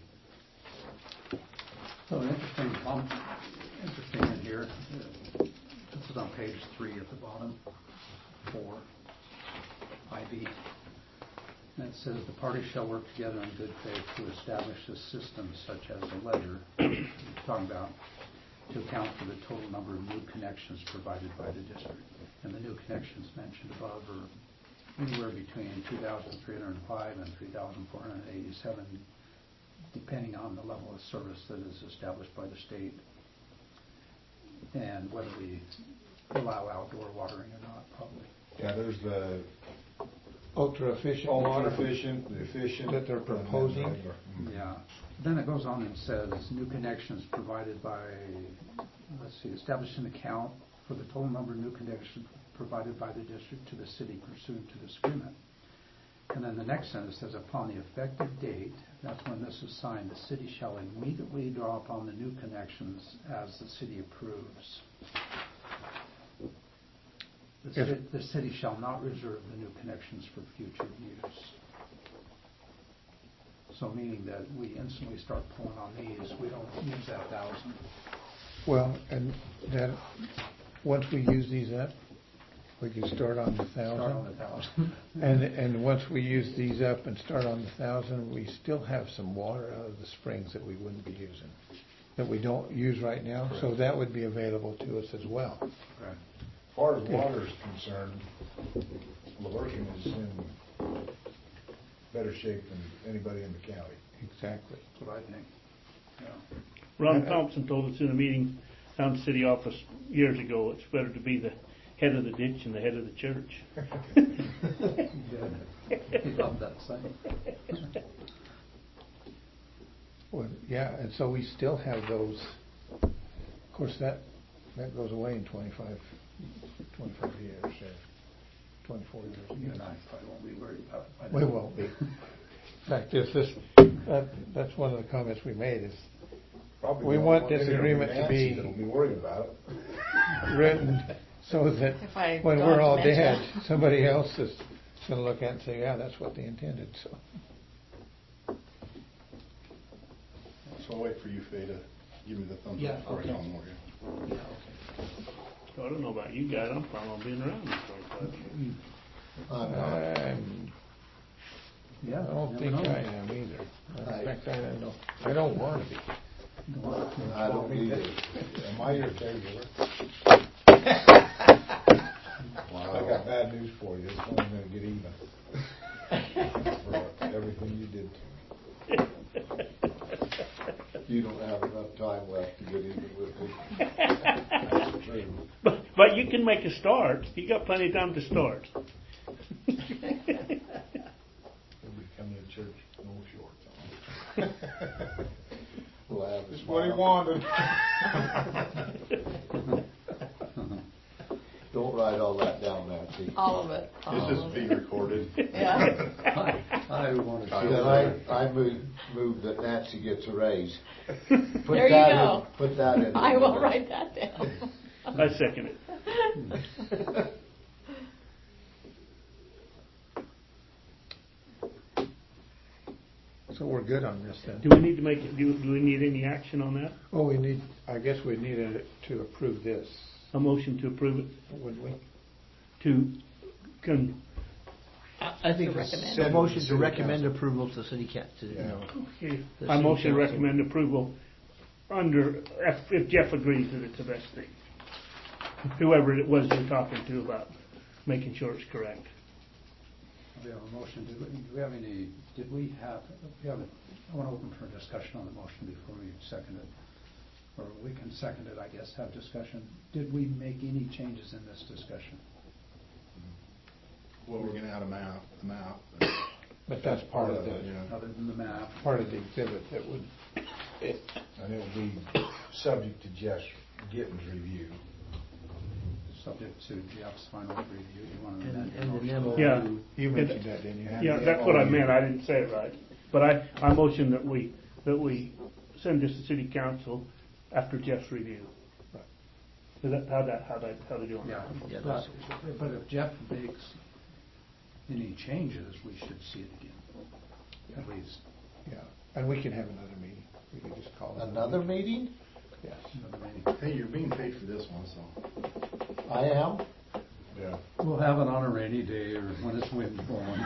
So interesting, um, interesting in here, uh, this is on page three at the bottom, four, I B. And it says, the parties shall work together in good faith to establish a system such as a ledger, talking about, to account for the total number of new connections provided by the district. And the new connections mentioned above are anywhere between two thousand three hundred five and three thousand four hundred eighty-seven, depending on the level of service that is established by the state and whether we allow outdoor watering or not, probably. Yeah, there's the ultra efficient ultra water efficient, the efficient. that they're and then proposing. regular. Mhm. Yeah. Then it goes on and says, new connections provided by, let's see, establish an account for the total number of new connections provided by the district to the city pursuant to this agreement. And then the next sentence says, upon the effective date, that's when this is signed, the city shall immediately draw upon the new connections as the city approves. The If- city, the city shall not reserve the new connections for future use. So meaning that we instantly start pulling on these, we don't use that thousand. Well, and then, once we use these up, we can start on the Start on the thousand. thousand. And, and once we use these up and start on the thousand, we still have some water out of the springs that we wouldn't be using, that we don't use right now, so that would be available to us as well. Right. As far as water is concerned, Laverton is in better shape than anybody in the county. Exactly. That's what I think. Yeah. Ron Thompson told us in a meeting down at the city office years ago, it's better to be the head of the ditch than the head of the church. He loved that saying. Well, yeah, and so we still have those, of course, that, that goes away in twenty-five, twenty-five years, or twenty-four years. You and I probably won't be worried about it. by We then. won't be. In fact, this, this, that, that's one of the comments we made, is Probably We the want only this one- agreement to Nancy be- That'll be worried about it. written so that If I when go we're on all dementia. dead, somebody else is gonna look at it and say, yeah, that's what they intended, so. So I'll wait for you, Faye, to give me the thumbs Yeah, up before I okay. tell them more. Yeah, okay. So I don't know about you guys, I'm planning on being around in twenty-five years. I'm not. I'm- Yeah. I don't never think know. I am either. I- In fact, I don't know. I don't want to be. I don't either. Am I your caregiver? I got bad news for you. It's only gonna get even. For everything you did. You don't have enough time left to get even with me. That's true. But, but you can make a start. You got plenty of time to start. You'll be coming to church, no shorts on. We'll have a That's what he smile. wanted. Don't write all that down, Nancy. All of it. all This is of being it. recorded. Yeah. I want to see Then that. I, I move, move that Nancy gets a raise. Put There you that in- go. Put that in. I will write that down. I second it. So we're good on this then. Do we need to make, it- do, do we need any action on that? Oh, we need, I guess we needed to approve this, A motion to approve it, wouldn't we? to, con, I I think To it's recommend. a motion to City recommend council. approval to city coun, to, you Yeah. know. okay. The I city motion to council. recommend approval under, if, if Jeff agrees that it's the best thing. Whoever it was you're talking to about making sure it's correct. We have a motion. Did we, do we have any, did we have, we have, a- I want to open for a discussion on the motion before we second it. Or we can second it, I guess, have discussion. Did we make any changes in this discussion? Well, we're gonna add a map, the map. But that's part of the, Yeah. Other than the map? part of the exhibit that would, And it will be subject to Jeff's Gittens review. Subject to Jeff's final review. You want to And, amend your and motion? an M O U. Yeah. you mentioned that, didn't you? Yeah, that's what I meant, I didn't say it right. But I, I motion that we, that we send this to city council after Jeff's review. Is that, how that, how that, how they doing? Yeah, Yeah, but, that's- but if Jeff makes any changes, we should see it again, at least. Yeah, and we can have another meeting. We can just call it. Another meeting? Yes. Another meeting. Hey, you're being paid for this one, so. I am? Yeah. We'll have it on a rainy day or when it's wind blowing.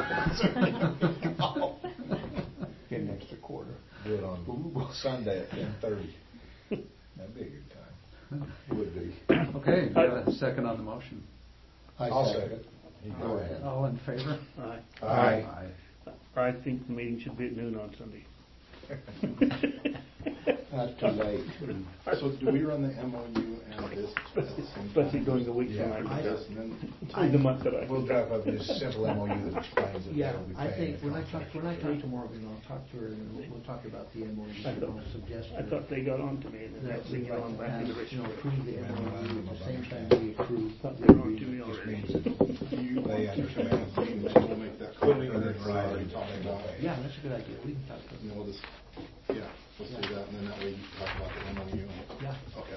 Get an extra quarter. Do it on Sunday at ten thirty. That'd be a good time. Would be. Okay, we got a second on the motion. I I'll second. second. You Go go ahead. ahead. All in favor? Aye. Aye. I think the meeting should be at noon on Sunday. Not too late. So do we run the M O U and this at the same Especially time? during the week Yeah. when I, This and then during the month that I. We'll draft up this simple M O U that explains that Yeah, they'll be I paying think the when I talk, contract. when I talk to Morgan, I'll talk to her and we'll, we'll talk about the M O U I and thought- I'll suggest I her thought they got on to me and then that they we got like on to back have, in the you know, rest. approve the M O U at the same time we approve the Thought they were on to me agreement. Just already. means that you They understand, understand. we'll make that Putting contract it in that we're already writing. talking about. Yeah, that's a good idea. We can talk to And then them. we'll just, yeah, let's do that, and then that way you can talk about the M O U. Yeah. Okay.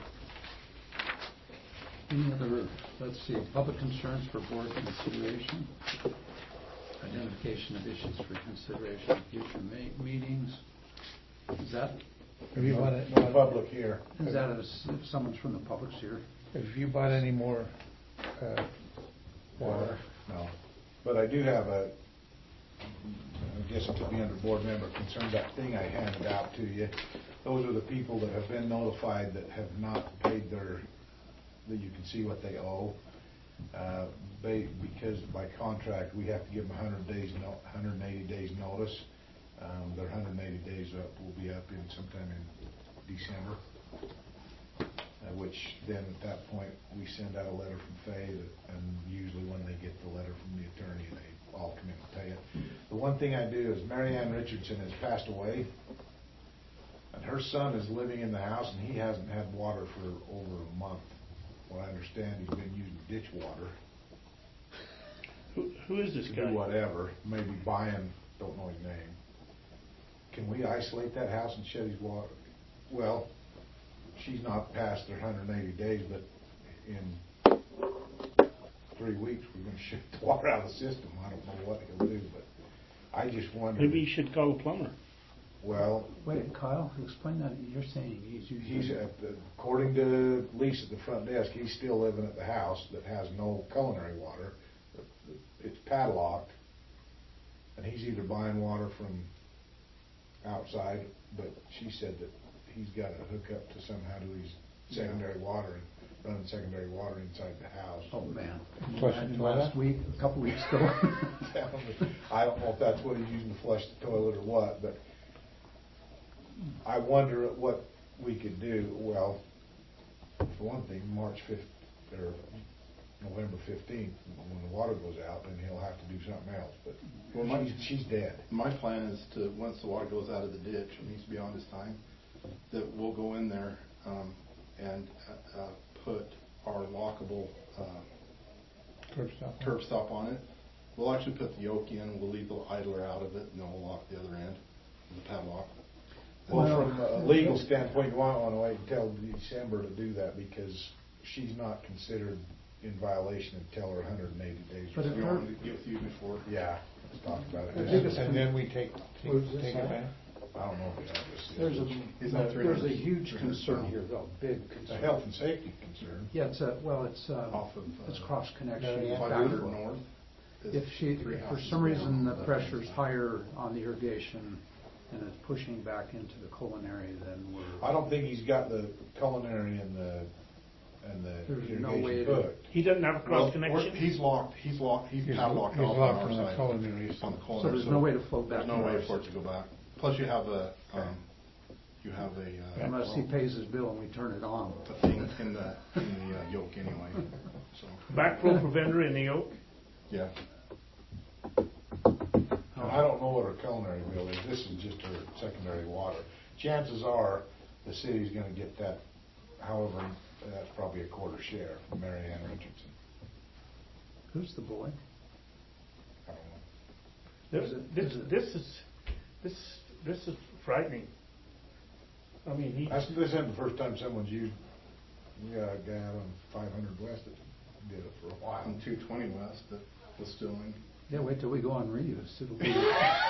Any other, let's see, public concerns for board consideration? Identification of issues for consideration of future ma- meetings. Is that, Have you bought it? No public here. is that if if someone's from the public's here? Have you bought any more, uh, water? No, but I do have a, I guess it could be under board member concern, that thing I handed out to you. Those are the people that have been notified that have not paid their, that you can see what they owe. Uh, They, because by contract, we have to give them one hundred days, no, one hundred eighty days notice. Um, Their one hundred eighty days up will be up in sometime in December. Uh, Which then at that point, we send out a letter from Fay, that- and usually when they get the letter from the attorney, they all come in and pay it. The one thing I do is Mary Ann Richardson has passed away, and her son is living in the house, and he hasn't had water for over a month. What I understand, he's been using ditch water Who, who is this to guy? do whatever, maybe buying, don't know his name. Can we isolate that house and shut his water? Well, she's not past their one hundred eighty days, but in three weeks, we're gonna shut the water out of the system. I don't know what he'll do, but I just wonder. Maybe you should call a plumber. Well, Wait, Kyle, explain that. You're saying he's using. he's, at the- according to Lisa at the front desk, he's still living at the house that has no culinary water. It's padlocked, and he's either buying water from outside, but she said that he's got to hook up to somehow to his secondary water and running secondary water inside the house. Oh, man. Flush the And toilet? Last week, a couple weeks ago. I don't know if that's what he's using to flush the toilet or what, but I wonder what we could do. Well, for one thing, March fifth, or November fifteenth, when the water goes out, then he'll have to do something else, but Well, my- she's, she's dead. My plan is to, once the water goes out of the ditch, it needs to be on this time, that we'll go in there um, and uh, uh, put our lockable uh, Curb stop? curb stop on it. We'll actually put the yoke in, we'll leave the idler out of it, and then we'll lock the other end, the padlock. Well, Well, from a legal standpoint, you won't want to wait until December to do that, because she's not considered in violation until her one hundred eighty days. But are if You her- want me to get with you before? Yeah, let's talk about The it. biggest- And then we take, take Where's this take it at? back? I don't know if we have this. There's a, Is that three there's a hundred? huge concern here, though, big It's a concern. health and safety concern. Yeah, it's a, well, it's, uh, Off of, uh, it's cross connection. Marianne? five back- hundred north. is If she, three if for houses some reason down. the pressure's higher on the irrigation and it's pushing back into the culinary, then we're. I don't think he's got the culinary and the, and the There's no way irrigation to- hooked. He doesn't have a Well, cross we're- connection? He's locked, he's locked, he's He's- padlocked he's off on locked our on the side. culinary On the side. culinary. So there's no way to flow back There's no to way our for it to go back. Plus you have a, um, you have a, uh, Unless he pays his bill and we turn it on. a thing in the, in the uh, yoke anyway, so, Backflow preventer in the yoke? yeah. And I don't know what her culinary bill is, this is just her secondary water. Chances are, the city's gonna get that, however, that's probably a quarter share from Mary Ann Richardson. Who's the boy? I don't know. This, Is it- this, is it- this is, this, this is frightening. I mean, he, That's, this isn't the first time someone's used, we got a guy out on five hundred west that did it for a while. On two twenty west that was still in. Yeah, wait till we go on reuse. It'll be.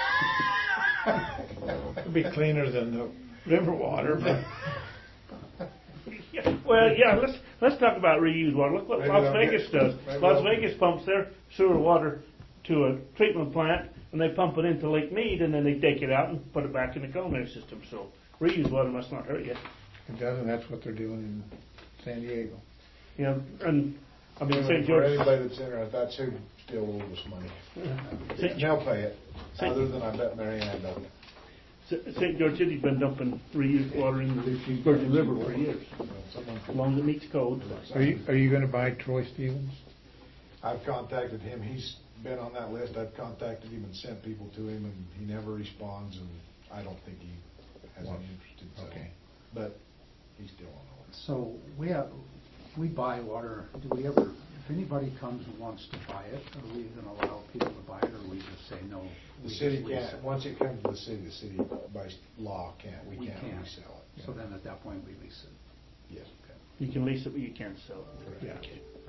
It'll be cleaner than the river water, but yeah, well, yeah, let's, let's talk about reused water. Look what Maybe Las they'll Vegas get- does. maybe Las they'll- Vegas pumps their sewer water to a treatment plant, and they pump it into Lake Mead, and then they take it out and put it back in the culinary system. So reused water must not hurt you. it doesn't, that's what they're doing in San Diego. You know, and, I mean, For Saint George, anybody that's in there, that's who still owes us money. Saint And they'll pay it, Saint- other than I bet Mary Ann doesn't. Saint George City's been dumping reuse water in the Virgin River for years, Someone as could- long as it meets code. Are you, are you gonna buy Troy Stevens? I've contacted him, he's been on that list, I've contacted him and sent people to him, and he never responds, and I don't think he has any interest in selling. Okay. But he's still on the list. So we have, we buy water, do we ever, if anybody comes and wants to buy it, are we gonna allow people to buy it, or we just say no? The we city just lease can't, it? once it comes to the city, the city by law can't, we We can't can't. resell it. So then at that point, we lease it. Yes. You can lease it, but you can't sell it. Correct.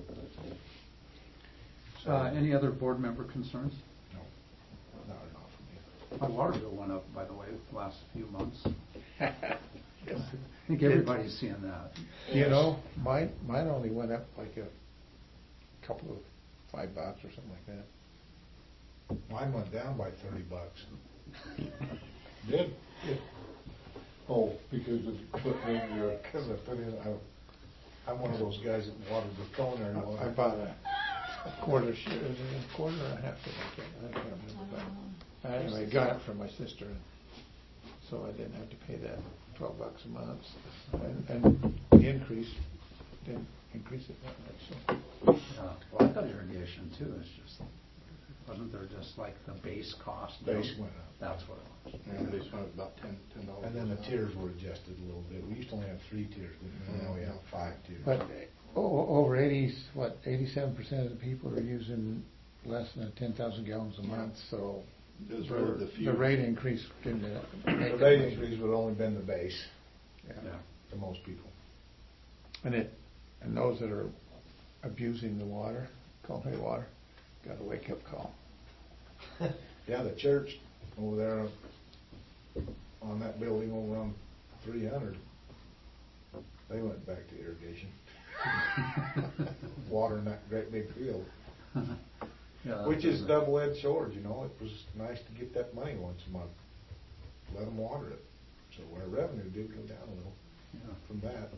Uh, any other board member concerns? No, not enough for me. My water bill went up, by the way, the last few months. I think everybody's seeing that. You know, mine, mine only went up like a couple of, five bucks or something like that. Mine went down by thirty bucks. Did? Oh, because of putting in your, Cause I put in, I, I'm one of those guys that watered with culinary I water. bought a quarter share, is it a quarter or a half, I can't, I can't remember, but I anyway, got it from my sister, and so I didn't have to pay that twelve bucks a month. And, and the increase, didn't increase it that much, so. Uh, Well, I thought irrigation too is just, wasn't there just like the base cost? Base went up. That's what it was. And they spent about ten, ten dollars. And then the tiers were adjusted a little bit. We used to only have three tiers, didn't we? Now we have five tiers. But o- over eighty, what, eighty-seven percent of the people are using less than ten thousand gallons a month, so. It was really the few. The rate increase didn't make The that rate much. increase would only been the base Yeah. to most people. And it, and those that are abusing the water, culinary water, got a wake-up call. Yeah, the church over there on that building over on three hundred, they went back to irrigation. Watering that great big field, Yeah, which is that's- double-edged sword, you know. It was nice to get that money once a month. Let them water it. So our revenue did go down a little yeah. from that.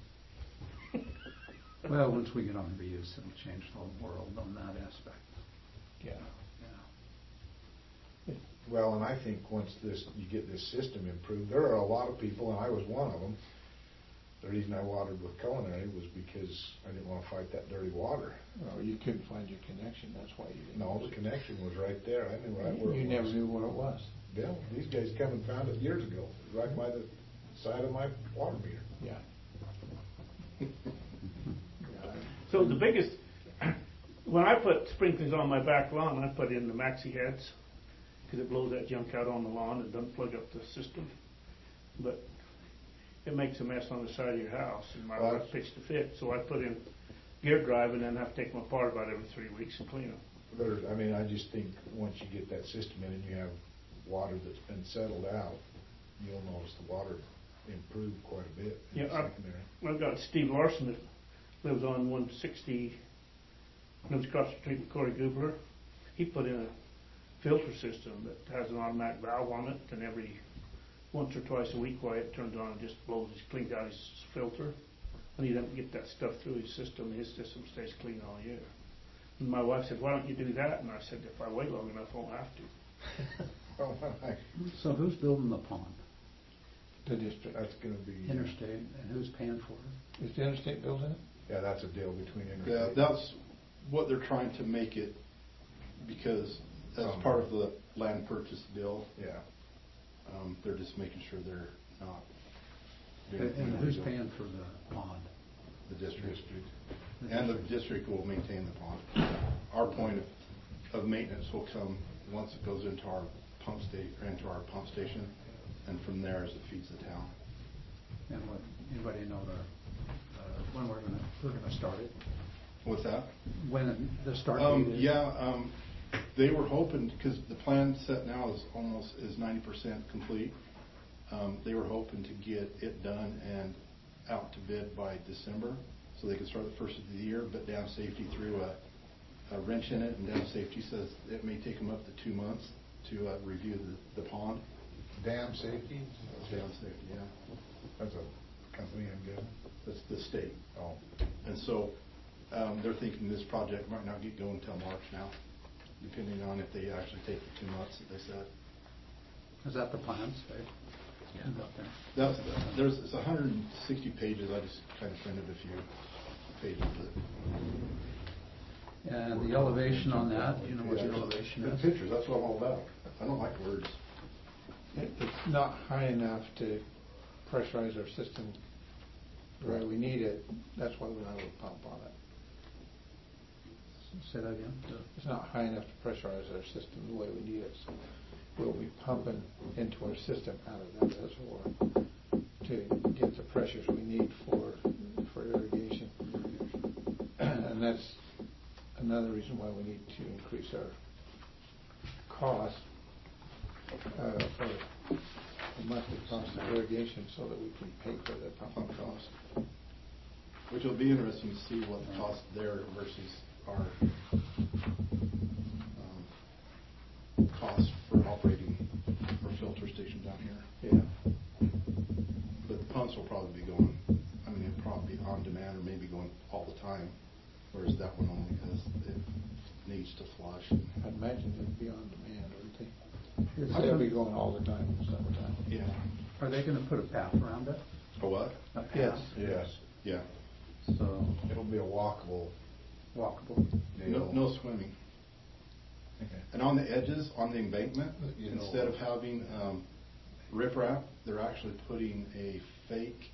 Well, once we get on reuse, it'll change the whole world on that aspect. Yeah. Yeah. Well, and I think once this, you get this system improved, there are a lot of people, and I was one of them. The reason I watered with culinary was because I didn't want to fight that dirty water. Well, you couldn't find your connection, that's why you didn't. No, the connection was right there. I knew right where it was. You never knew where it was. Yeah, these guys come and found it years ago, right by the side of my water meter. Yeah. So the biggest, when I put sprinklers on my back lawn, I put in the maxi heads, because it blows that junk out on the lawn and doesn't plug up the system. But it makes a mess on the side of your house, and my Well, wife pitched a fit, so I put in gear drive and then have to take them apart about every three weeks and clean them. There, I mean, I just think once you get that system in and you have water that's been settled out, you'll notice the water improve quite a bit in Yeah, the I- secondary. I've got Steve Larson that lives on one sixty, lives across the street from Corey Gubler. He put in a filter system that has an automatic valve on it, and every once or twice a week while it turns on and just blows, his cleans out his filter. And he doesn't get that stuff through his system, his system stays clean all year. And my wife said, why don't you do that? And I said, if I wait long enough, I won't have to. Well, I- So who's building the pond? The district. That's gonna be. uh, Interstate, and who's paying for it? Is the interstate building it? Yeah, that's a deal between Yeah, interstate. that's what they're trying to make it, because as Um, part of the land purchase deal, Yeah. um, they're just making sure they're not doing And anything who's illegal. paying for the pond? The district. The And the district. district will maintain the pond. Our point of, of maintenance will come once it goes into our pump state, or into our pump station, and from there as it feeds the town. And what, anybody know the, uh, when we're gonna, we're gonna start it? What's that? When the start date Um, is? yeah, um, they were hoping, because the plan set now is almost, is ninety percent complete. Um, they were hoping to get it done and out to bid by December, so they could start the first of the year, but Dam Safety threw a, a wrench in it, and Dam Safety says it may take them up to two months to, uh, review the, the pond. Dam safety, Dam Safety, yeah. that's a company I'm getting. That's the state. Oh, And so, um, they're thinking this project might not get going until March now, depending on if they actually take the two months that they said. Is that the plans, right? Yeah. Up there. That's, there's, it's a hundred and sixty pages, I just kind of printed a few pages of it. And the elevation on that, do you know what the Yeah, elevation the is? pictures, that's what I'm all about. I don't like words. It- It's not high enough to pressurize our system the way we need it. That's why we don't have a pump on it. Say that again? It's not high enough to pressurize our system the way we need it. So we'll be pumping into our system out of that reservoir to get the pressures we need for for irrigation. And that's another reason why we need to increase our cost uh, for the monthly cost of irrigation so that we can pay for the pumping Pump cost. cost. Which will be interesting to see what the cost there versus our um, costs for operating our filter station down here. Yeah. But the pumps will probably be going, I mean, it'll probably be on demand or maybe going all the time, whereas that one only has, it needs to flush. I'd imagine it'd be on demand, wouldn't they? Is They'll it- be going all the time in the summertime. Yeah. Are they going to put a path around it? A what? A path? Yes. Yes, Yeah. So, it'll be a walkable walkable. No, deal. no swimming. Okay. And on the edges, on the embankment, You know- instead of having um, riprap, they're actually putting a fake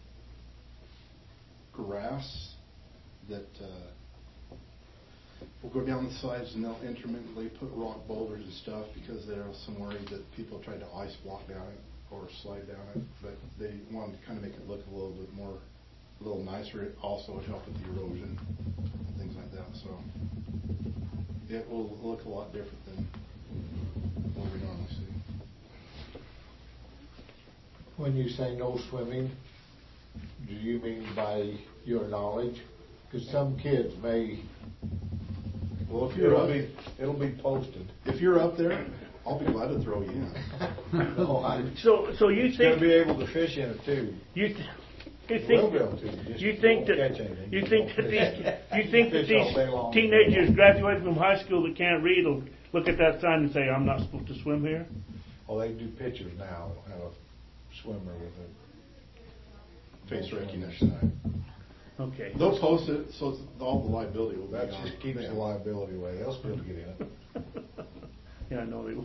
grass that uh, will go down the sides, and they'll intermittently put rock boulders and stuff because there are some worries that people tried to ice block down it or slide down it, but they wanted to kind of make it look a little bit more, a little nicer. It also would help with the erosion and things like that, so it will look a lot different than what we normally see. When you say no swimming, do you mean by your knowledge? Because some kids may, Well, if you're It'll up, be, it'll be posted. if you're up there, I'll be glad to throw you in. no, I, So, so you It's gonna think, be able to fish in it too. you, th- you It will think, be able to, you just you think won't that, catch anything. you think that these, you think that Fish all day long. these teenagers graduating from high school that can't read will look at that sign and say, I'm not supposed to swim here? Well, they do pictures now, have a swimmer with a Face no recognition. sign. Okay. They'll post it, so it's, all the liability will be That on. just keeps the them. liability away, they'll still get in it. Yeah, I know they will.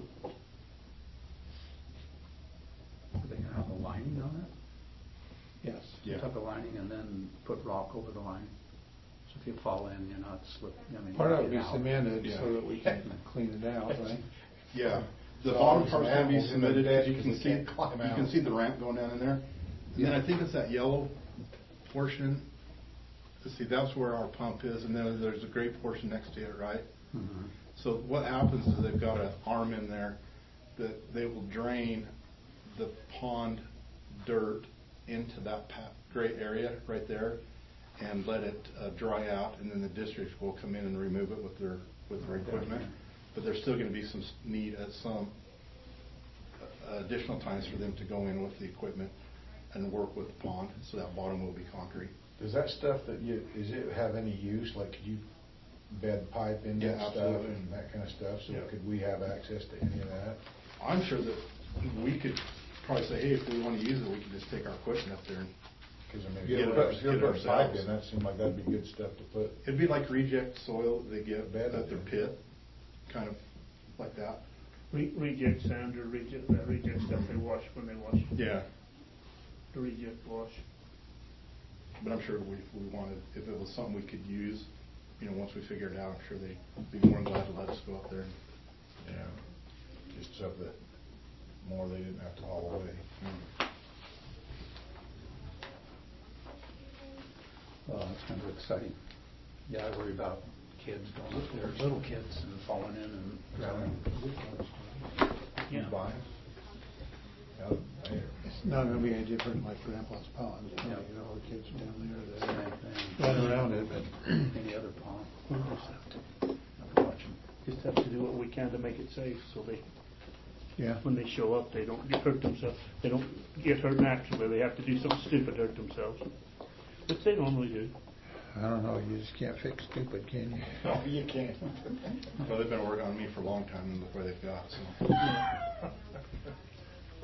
Are they going to have a lining on it? Yes. Yeah. Type of lining and then put rock over the lining? So if you fall in, you're not slip, I mean. Part of it will get be out. cemented Yeah. so that we can clean it out, right? Yeah, the So bottom some part's gonna be animals in the submitted, ditch you 'cause can they see, can't climb you can out. see the ramp going down in there. And then I think it's that yellow portion, see, that's where our pump is, and then there's a gray portion next to it, right? Mhm. So what happens is they've got an arm in there that they will drain the pond dirt into that pa- gray area right there and let it uh, dry out, and then the district will come in and remove it with their, with their equipment. But there's still gonna be some s- need at some uh, additional times for them to go in with the equipment and work with the pond, so that bottom will be concrete. Does that stuff that you, does it have any use, like could you bed pipe into Yeah, that stuff absolutely. and that kind of stuff? So Yeah. could we have access to any of that? I'm sure that we could probably say, hey, if we wanna use it, we can just take our equipment up there and Because I mean, if Get you're it putting, ours- if you're get it putting pipe ourselves. in, that seemed like that'd be good stuff to put. it'd be like reject soil they get Bed at their up pit, kind of like that. Re- Reject sand or reject, that reject stuff they wash when they wash, Yeah. the reject wash. But I'm sure we, if we wanted, if it was something we could use, you know, once we figure it out, I'm sure they'd be more than glad to let us go up there. Yeah. Just stuff that more they didn't have to haul away. Well, that's kind of exciting. Yeah, I worry about kids going up there, little kids, and falling in and drowning. Yeah. Fine. Out there. It's not gonna be any different like Grandpa's Pond, you know, Yeah. you know, the kids down there Same that thing. run around it, but Any other pond. We just have to, Have to watch them. just have to do what we can to make it safe, so they, yeah. when they show up, they don't get hurt themselves. They don't get hurt naturally, they have to do something stupid to hurt themselves, which they normally do. I don't know, you just can't fix stupid, can you? No, you can't. Well, they've been working on me for a long time and look where they've got, so.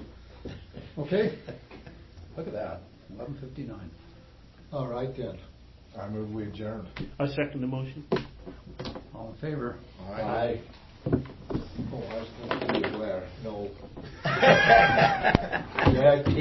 Okay, look at that, eleven fifty-nine. All right then. I move we adjourn. I second the motion. All in favor? Aye. Oh, I was going to be aware. No. Yeah,